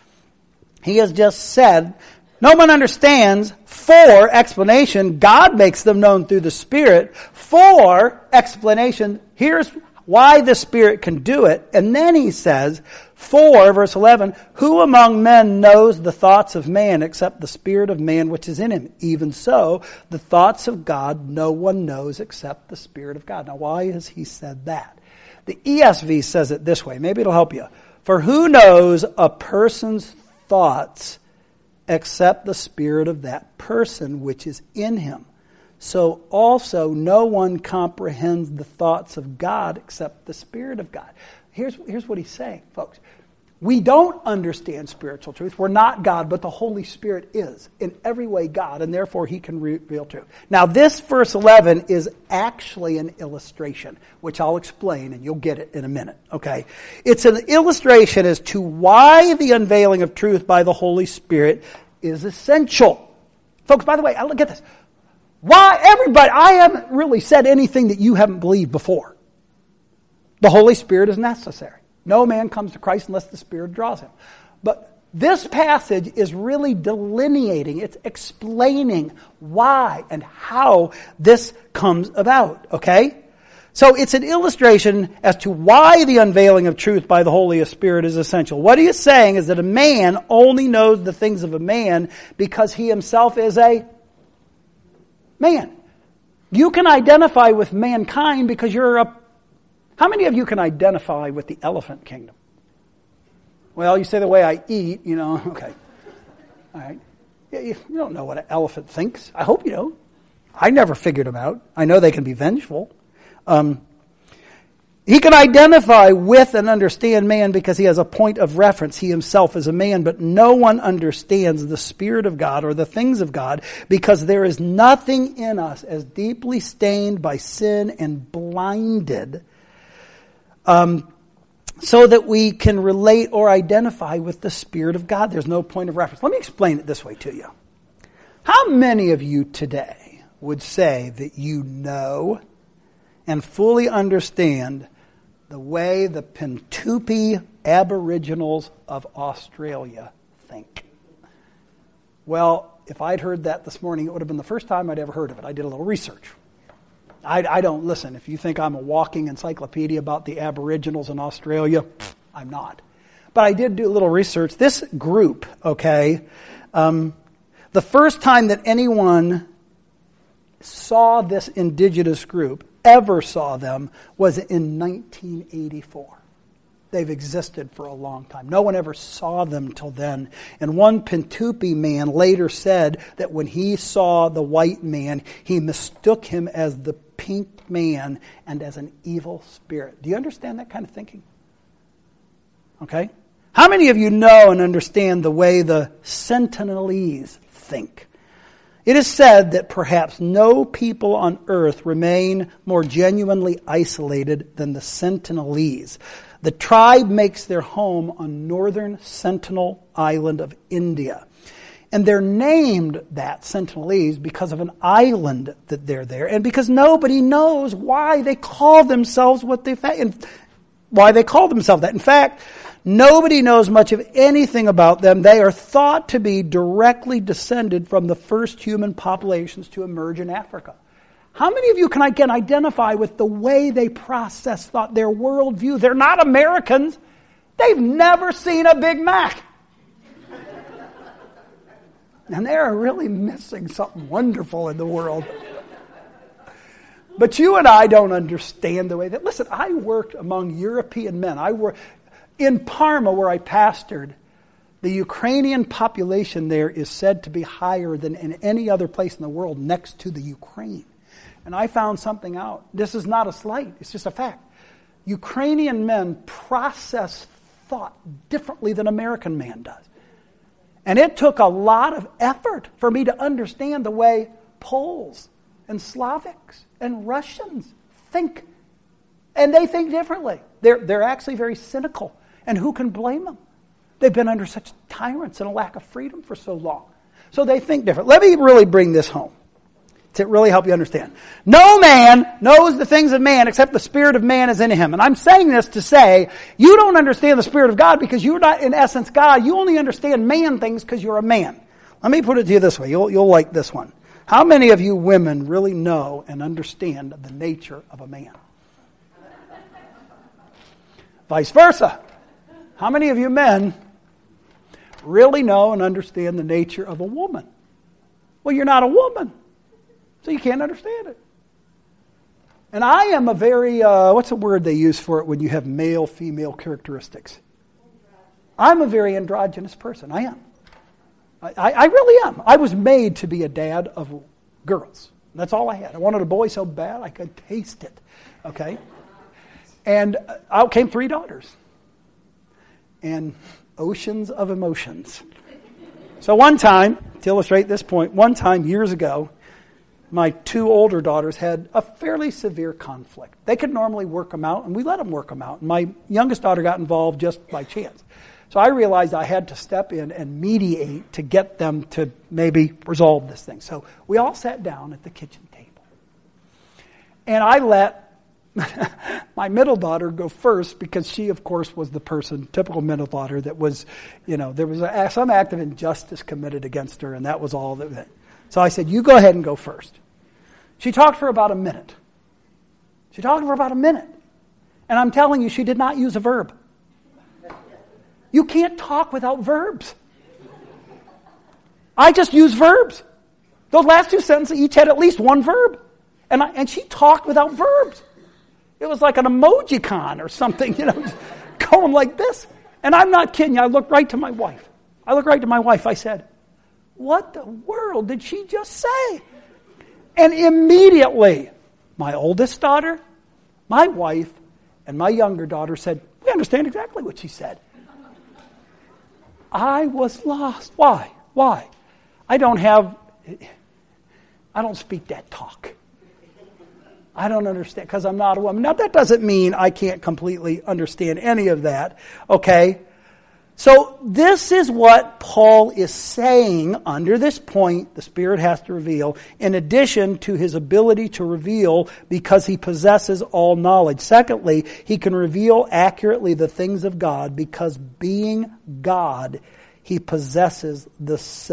He has just said, no one understands, for explanation, God makes them known through the Spirit. For explanation, here's why the Spirit can do it. And then he says, for, verse 11, who among men knows the thoughts of man except the spirit of man which is in him? Even so, the thoughts of God no one knows except the Spirit of God. Now, why has he said that? The ESV says it this way. Maybe it'll help you. For who knows a person's thoughts except the spirit of that person which is in him? So also no one comprehends the thoughts of God except the Spirit of God. Here's what he's saying, folks. We don't understand spiritual truth. We're not God, but the Holy Spirit is in every way God, and therefore he can reveal truth. Now, this verse 11 is actually an illustration, which I'll explain, and you'll get it in a minute, okay? It's an illustration as to why the unveiling of truth by the Holy Spirit is essential. Folks, by the way, look at this. Why, everybody, I haven't really said anything that you haven't believed before. The Holy Spirit is necessary. No man comes to Christ unless the Spirit draws him. But this passage is really delineating, it's explaining why and how this comes about, okay? So it's an illustration as to why the unveiling of truth by the Holy Spirit is essential. What he is saying is that a man only knows the things of a man because he himself is a man. You can identify with mankind because you're a... How many of you can identify with the elephant kingdom? Well, you say the way I eat, okay. All right. You don't know what an elephant thinks. I hope you don't. I never figured them out. I know they can be vengeful. He can identify with and understand man because he has a point of reference. He himself is a man, but no one understands the Spirit of God or the things of God because there is nothing in us as deeply stained by sin and blinded so that we can relate or identify with the Spirit of God. There's no point of reference. Let me explain it this way to you. How many of you today would say that you know and fully understand the way the Pintupi Aboriginals of Australia think? Well, if I'd heard that this morning, it would have been the first time I'd ever heard of it. I did a little research. I don't listen. If you think I'm a walking encyclopedia about the Aboriginals in Australia, I'm not. But I did do a little research. This group, okay, the first time that anyone saw this indigenous group, ever saw them, was in 1984. They've existed for a long time. No one ever saw them till then. And one Pintupi man later said that when he saw the white man, he mistook him as the pink man and as an evil spirit. Do you understand that kind of thinking? Okay? How many of you know and understand the way the Sentinelese think? It is said that perhaps no people on earth remain more genuinely isolated than the Sentinelese. The tribe makes their home on northern Sentinel Island of India. And they're named that Sentinelese because of an island that they're there, and because nobody knows why they call themselves why they call themselves that. In fact, nobody knows much of anything about them. They are thought to be directly descended from the first human populations to emerge in Africa. How many of you can identify with the way they process thought, their worldview? They're not Americans. They've never seen a Big Mac. And they're really missing something wonderful in the world. But you and I don't understand the way that... Listen, I worked among European men. I worked in Parma, where I pastored. The Ukrainian population there is said to be higher than in any other place in the world next to the Ukraine. And I found something out. This is not a slight. It's just a fact. Ukrainian men process thought differently than American man does. And it took a lot of effort for me to understand the way Poles and Slavics and Russians think. And they think differently. They're actually very cynical. And who can blame them? They've been under such tyrants and a lack of freedom for so long. So they think different. Let me really bring this home to really help you understand. No man knows the things of man except the spirit of man is in him. And I'm saying this to say, you don't understand the spirit of God because you're not in essence God. You only understand man things because you're a man. Let me put it to you this way. You'll like this one. How many of you women really know and understand the nature of a man? Vice versa. How many of you men really know and understand the nature of a woman? Well, you're not a woman. So you can't understand it. And I am a very, what's the word they use for it when you have male-female characteristics? I'm a very androgynous person. I am. I really am. I was made to be a dad of girls. That's all I had. I wanted a boy so bad I could taste it. Okay? And out came 3 daughters. And oceans of emotions. So one time, to illustrate this point, one time years ago, my 2 older daughters had a fairly severe conflict. They could normally work them out, and we let them work them out. And my youngest daughter got involved just by chance. So I realized I had to step in and mediate to get them to maybe resolve this thing. So we all sat down at the kitchen table. And I let my middle daughter go first because she, of course, was the person, typical middle daughter, that was, there was some act of injustice committed against her, and that was all that. So I said, you go ahead and go first. She talked for about a minute. And I'm telling you, she did not use a verb. You can't talk without verbs. I just use verbs. Those last 2 sentences each had at least one verb. And she talked without verbs. It was like an emoji-con or something, going like this. And I'm not kidding you. I looked right to my wife. I said, what the world did she just say? And immediately, my oldest daughter, my wife, and my younger daughter said, we understand exactly what she said. I was lost. Why? I don't speak that talk. I don't understand because I'm not a woman. Now, that doesn't mean I can't completely understand any of that, okay? So this is what Paul is saying under this point the Spirit has to reveal, in addition to his ability to reveal because he possesses all knowledge. Secondly, he can reveal accurately the things of God because being God, he possesses the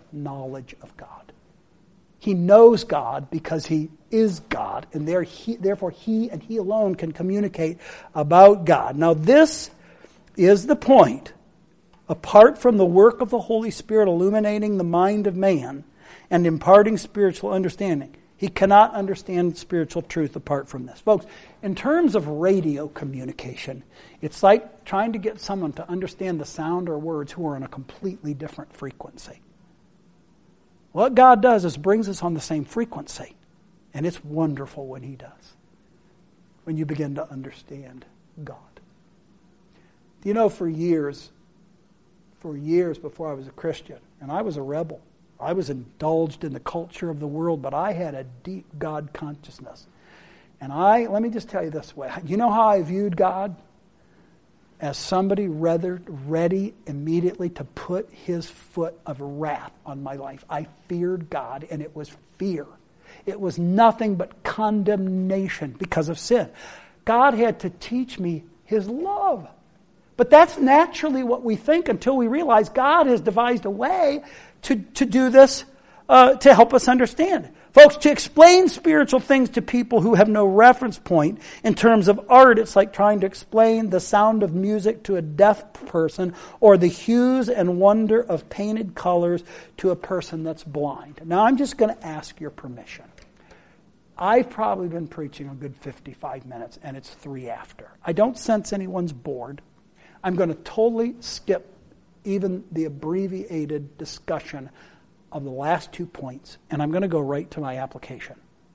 knowledge of God. He knows God because he is God, and therefore he and he alone can communicate about God. Now this is the point. Apart from the work of the Holy Spirit illuminating the mind of man and imparting spiritual understanding, he cannot understand spiritual truth apart from this. Folks, in terms of radio communication, it's like trying to get someone to understand the sound or words who are on a completely different frequency. What God does is brings us on the same frequency. And it's wonderful when he does. When you begin to understand God. Do you know, for years before I was a Christian, and I was a rebel, I was indulged in the culture of the world, but I had a deep God consciousness. And let me just tell you this way. You know how I viewed God? As somebody ready immediately to put his foot of wrath on my life. I feared God, and it was fear. It was nothing but condemnation because of sin. God had to teach me his love. But that's naturally what we think until we realize God has devised a way to do this, to help us understand. Folks, to explain spiritual things to people who have no reference point in terms of art, it's like trying to explain the sound of music to a deaf person or the hues and wonder of painted colors to a person that's blind. Now, I'm just going to ask your permission. I've probably been preaching a good 55 minutes, and it's 3 after. I don't sense anyone's bored. I'm going to totally skip even the abbreviated discussion of the last 2 points, and I'm going to go right to my application.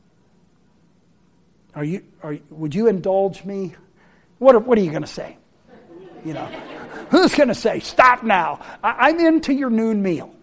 Would you indulge me? What are you going to say? You know, who's going to say, stop now? I'm into your noon meal.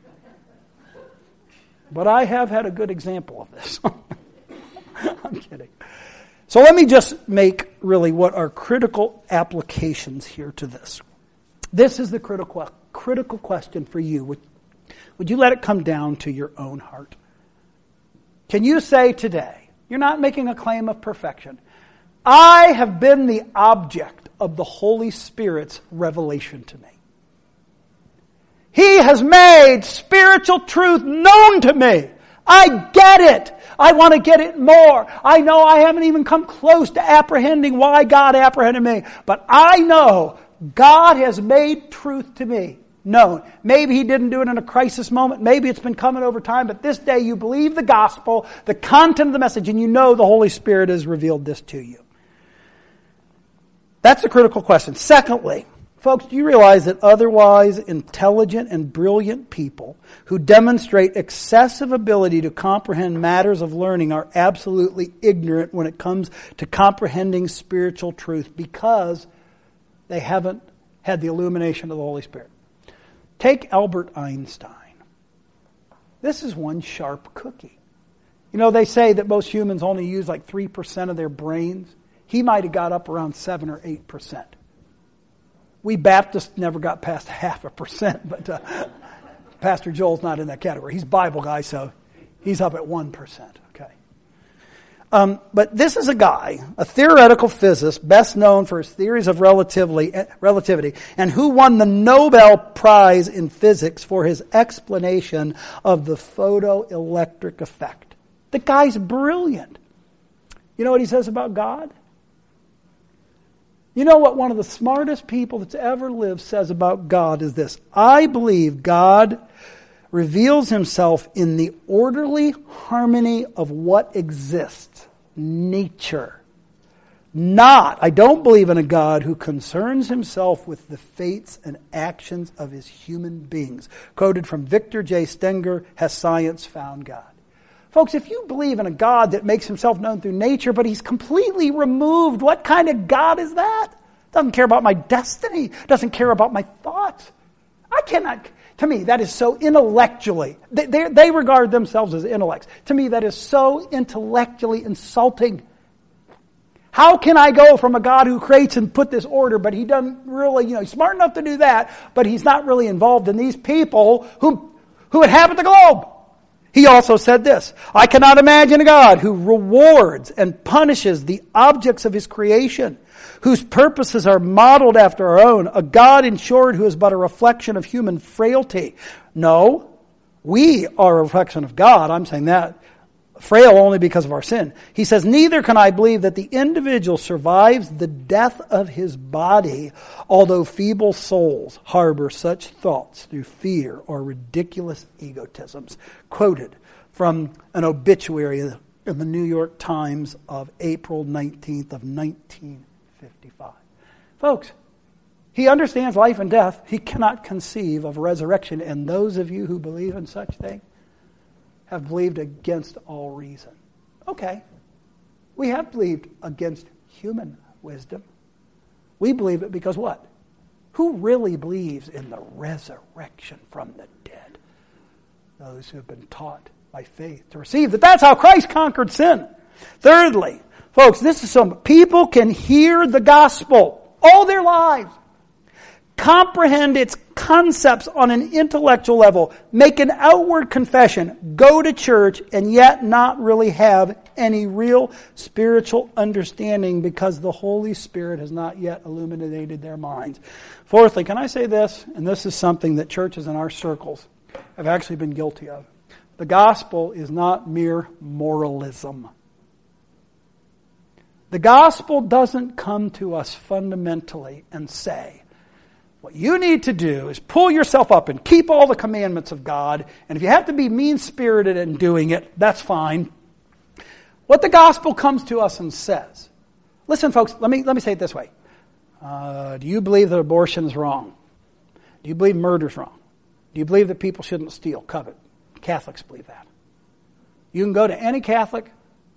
But I have had a good example of this. I'm kidding. So let me just make really what are critical applications here to this. This is the critical question for you. Would you let it come down to your own heart? Can you say today, you're not making a claim of perfection, I have been the object of the Holy Spirit's revelation to me. He has made spiritual truth known to me. I get it. I want to get it more. I know I haven't even come close to apprehending why God apprehended me. But I know God has made truth to me known. Maybe he didn't do it in a crisis moment. Maybe it's been coming over time. But this day you believe the gospel, the content of the message, and you know the Holy Spirit has revealed this to you. That's the critical question. Secondly, folks, do you realize that otherwise intelligent and brilliant people who demonstrate excessive ability to comprehend matters of learning are absolutely ignorant when it comes to comprehending spiritual truth because they haven't had the illumination of the Holy Spirit? Take Albert Einstein. This is one sharp cookie. You know, they say that most humans only use like 3% of their brains. He might have got up around 7 or 8%. We Baptists never got past 0.5%, but Pastor Joel's not in that category. He's a Bible guy, so he's up at 1%. Okay. But this is a guy, a theoretical physicist, best known for his theories of relativity, and who won the Nobel Prize in Physics for his explanation of the photoelectric effect. The guy's brilliant. You know what he says about God? You know what one of the smartest people that's ever lived says about God is this: I believe God reveals himself in the orderly harmony of what exists, nature. I don't believe in a God who concerns himself with the fates and actions of his human beings. Quoted from Victor J. Stenger, Has Science Found God? Folks, if you believe in a God that makes himself known through nature, but he's completely removed, what kind of God is that? Doesn't care about my destiny, doesn't care about my thoughts. I cannot, to me, that is so intellectually, they regard themselves as intellects. To me, that is so intellectually insulting. How can I go from a God who creates and put this order, but he doesn't really, he's smart enough to do that, but he's not really involved in these people who inhabit the globe? He also said this: I cannot imagine a God who rewards and punishes the objects of his creation, whose purposes are modeled after our own, a God, in short, who is but a reflection of human frailty. No, We are a reflection of God. I'm saying that. Frail only because of our sin. He says, neither can I believe that the individual survives the death of his body, although feeble souls harbor such thoughts through fear or ridiculous egotisms. Quoted from an obituary in the New York Times of April 19th of 1955. Folks, he understands life and death. He cannot conceive of resurrection. And those of you who believe in such things have believed against all reason. Okay. We have believed against human wisdom. We believe it because what? Who really believes in the resurrection from the dead? Those who have been taught by faith to receive that that's how Christ conquered sin. Thirdly, folks, this is some people can hear the gospel all their lives, comprehend its concepts on an intellectual level, make an outward confession, go to church, and yet not really have any real spiritual understanding because the Holy Spirit has not yet illuminated their minds. Fourthly, can I say this? And this is something that churches in our circles have actually been guilty of. The gospel is not mere moralism. The gospel doesn't come to us fundamentally and say, what you need to do is pull yourself up and keep all the commandments of God, and if you have to be mean-spirited in doing it, that's fine. What the gospel comes to us and says, listen folks, let me say it this way. Do you believe that abortion is wrong? Do you believe murder is wrong? Do you believe that people shouldn't steal, covet? Catholics believe that. You can go to any Catholic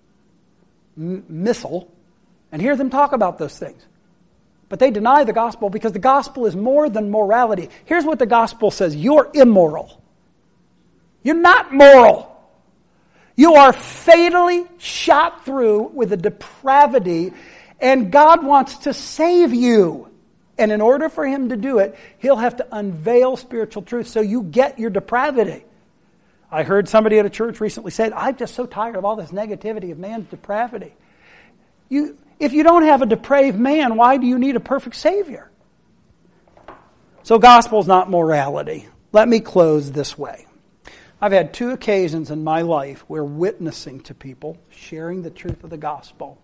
missal and hear them talk about those things. But they deny the gospel because the gospel is more than morality. Here's what the gospel says. You're immoral. You're not moral. You are fatally shot through with a depravity, and God wants to save you. And in order for Him to do it, He'll have to unveil spiritual truth so you get your depravity. I heard somebody at a church recently say, I'm just so tired of all this negativity of man's depravity. If you don't have a depraved man, why do you need a perfect Savior? So gospel is not morality. Let me close this way. I've had 2 occasions in my life where witnessing to people, sharing the truth of the gospel,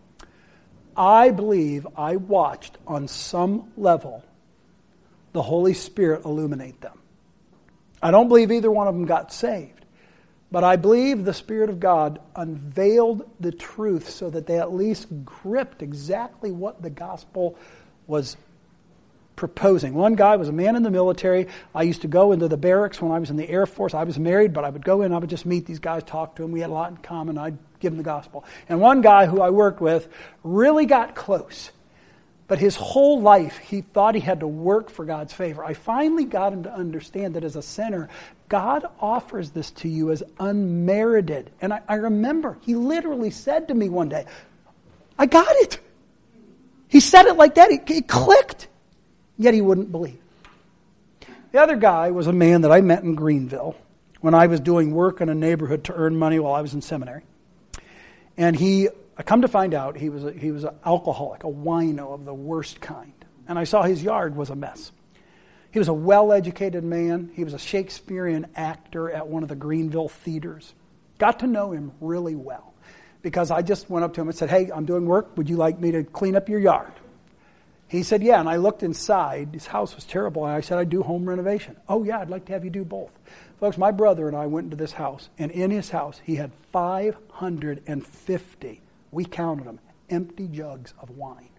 I believe I watched on some level the Holy Spirit illuminate them. I don't believe either one of them got saved. But I believe the Spirit of God unveiled the truth so that they at least gripped exactly what the gospel was proposing. One guy was a man in the military. I used to go into the barracks when I was in the Air Force. I was married, but I would go in, I would just meet these guys, talk to them. We had a lot in common. I'd give them the gospel. And one guy who I worked with really got close. But his whole life, he thought he had to work for God's favor. I finally got him to understand that as a sinner, God offers this to you as unmerited. And I remember he literally said to me one day, I got it. He said it like that. It clicked. Yet he wouldn't believe. The other guy was a man that I met in Greenville when I was doing work in a neighborhood to earn money while I was in seminary. And I come to find out he was an alcoholic, a wino of the worst kind. And I saw his yard was a mess. He was a well-educated man. He was a Shakespearean actor at one of the Greenville theaters. Got to know him really well because I just went up to him and said, hey, I'm doing work. Would you like me to clean up your yard? He said, yeah. And I looked inside. His house was terrible. And I said, I do home renovation. Oh, yeah, I'd like to have you do both. Folks, my brother and I went into this house. And in his house, he had 550, we counted them, empty jugs of wine.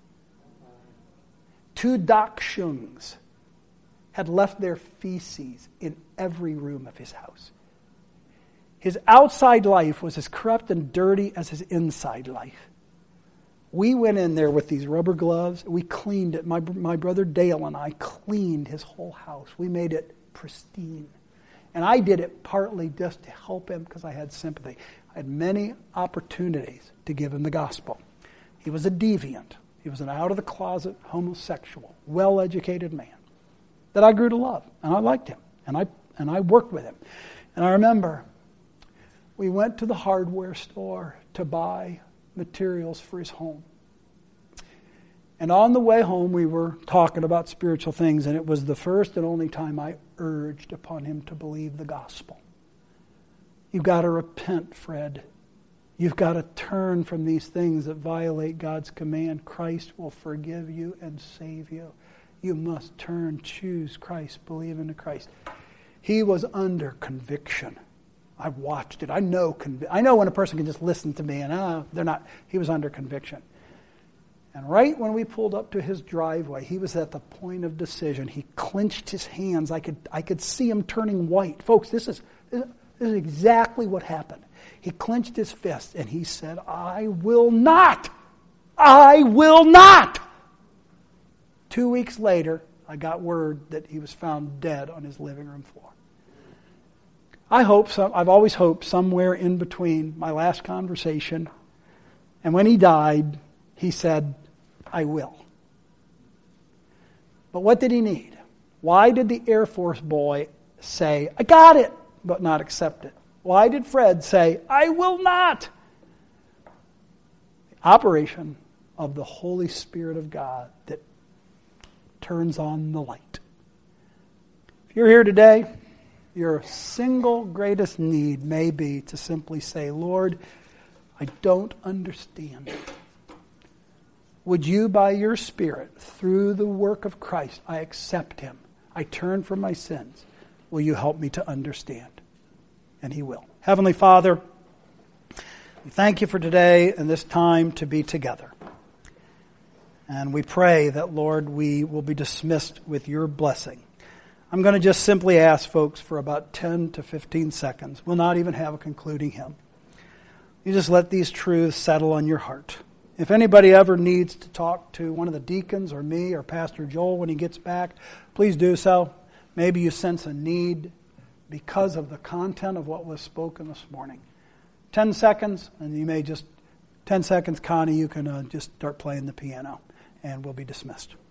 2 Dachshunds had left their feces in every room of his house. His outside life was as corrupt and dirty as his inside life. We went in there with these rubber gloves. We cleaned it. My brother Dale and I cleaned his whole house. We made it pristine. And I did it partly just to help him because I had sympathy. I had many opportunities to give him the gospel. He was a deviant. He was an out-of-the-closet homosexual, well-educated man that I grew to love. And I liked him. And I worked with him. And I remember we went to the hardware store to buy materials for his home. And on the way home, we were talking about spiritual things, and it was the first and only time I urged upon him to believe the gospel. You've got to repent, Fred. You've got to turn from these things that violate God's command. Christ will forgive you and save you. You must turn, choose Christ, believe in Christ. He was under conviction. I watched it. I know when a person can just listen to me and they're not. He was under conviction. And right when we pulled up to his driveway, he was at the point of decision. He clenched his hands. I could see him turning white. Folks, this is exactly what happened. He clenched his fist and he said, I will not. I will not. 2 weeks later, I got word that he was found dead on his living room floor. I've always hoped somewhere in between my last conversation and when he died, he said, I will. But what did he need? Why did the Air Force boy say, I got it, but not accept it? Why did Fred say, I will not? The operation of the Holy Spirit of God that turns on the light. If you're here today, your single greatest need may be to simply say, Lord, I don't understand. Would you, by your Spirit, through the work of Christ, I accept him. I turn from my sins. Will you help me to understand? And he will. Heavenly Father, we thank you for today and this time to be together. And we pray that, Lord, we will be dismissed with your blessing. I'm going to just simply ask folks for about 10 to 15 seconds. We'll not even have a concluding hymn. You just let these truths settle on your heart. If anybody ever needs to talk to one of the deacons or me or Pastor Joel when he gets back, please do so. Maybe you sense a need because of the content of what was spoken this morning. 10 seconds, and you may just, 10 seconds, Connie, you can just start playing the piano, and we'll be dismissed.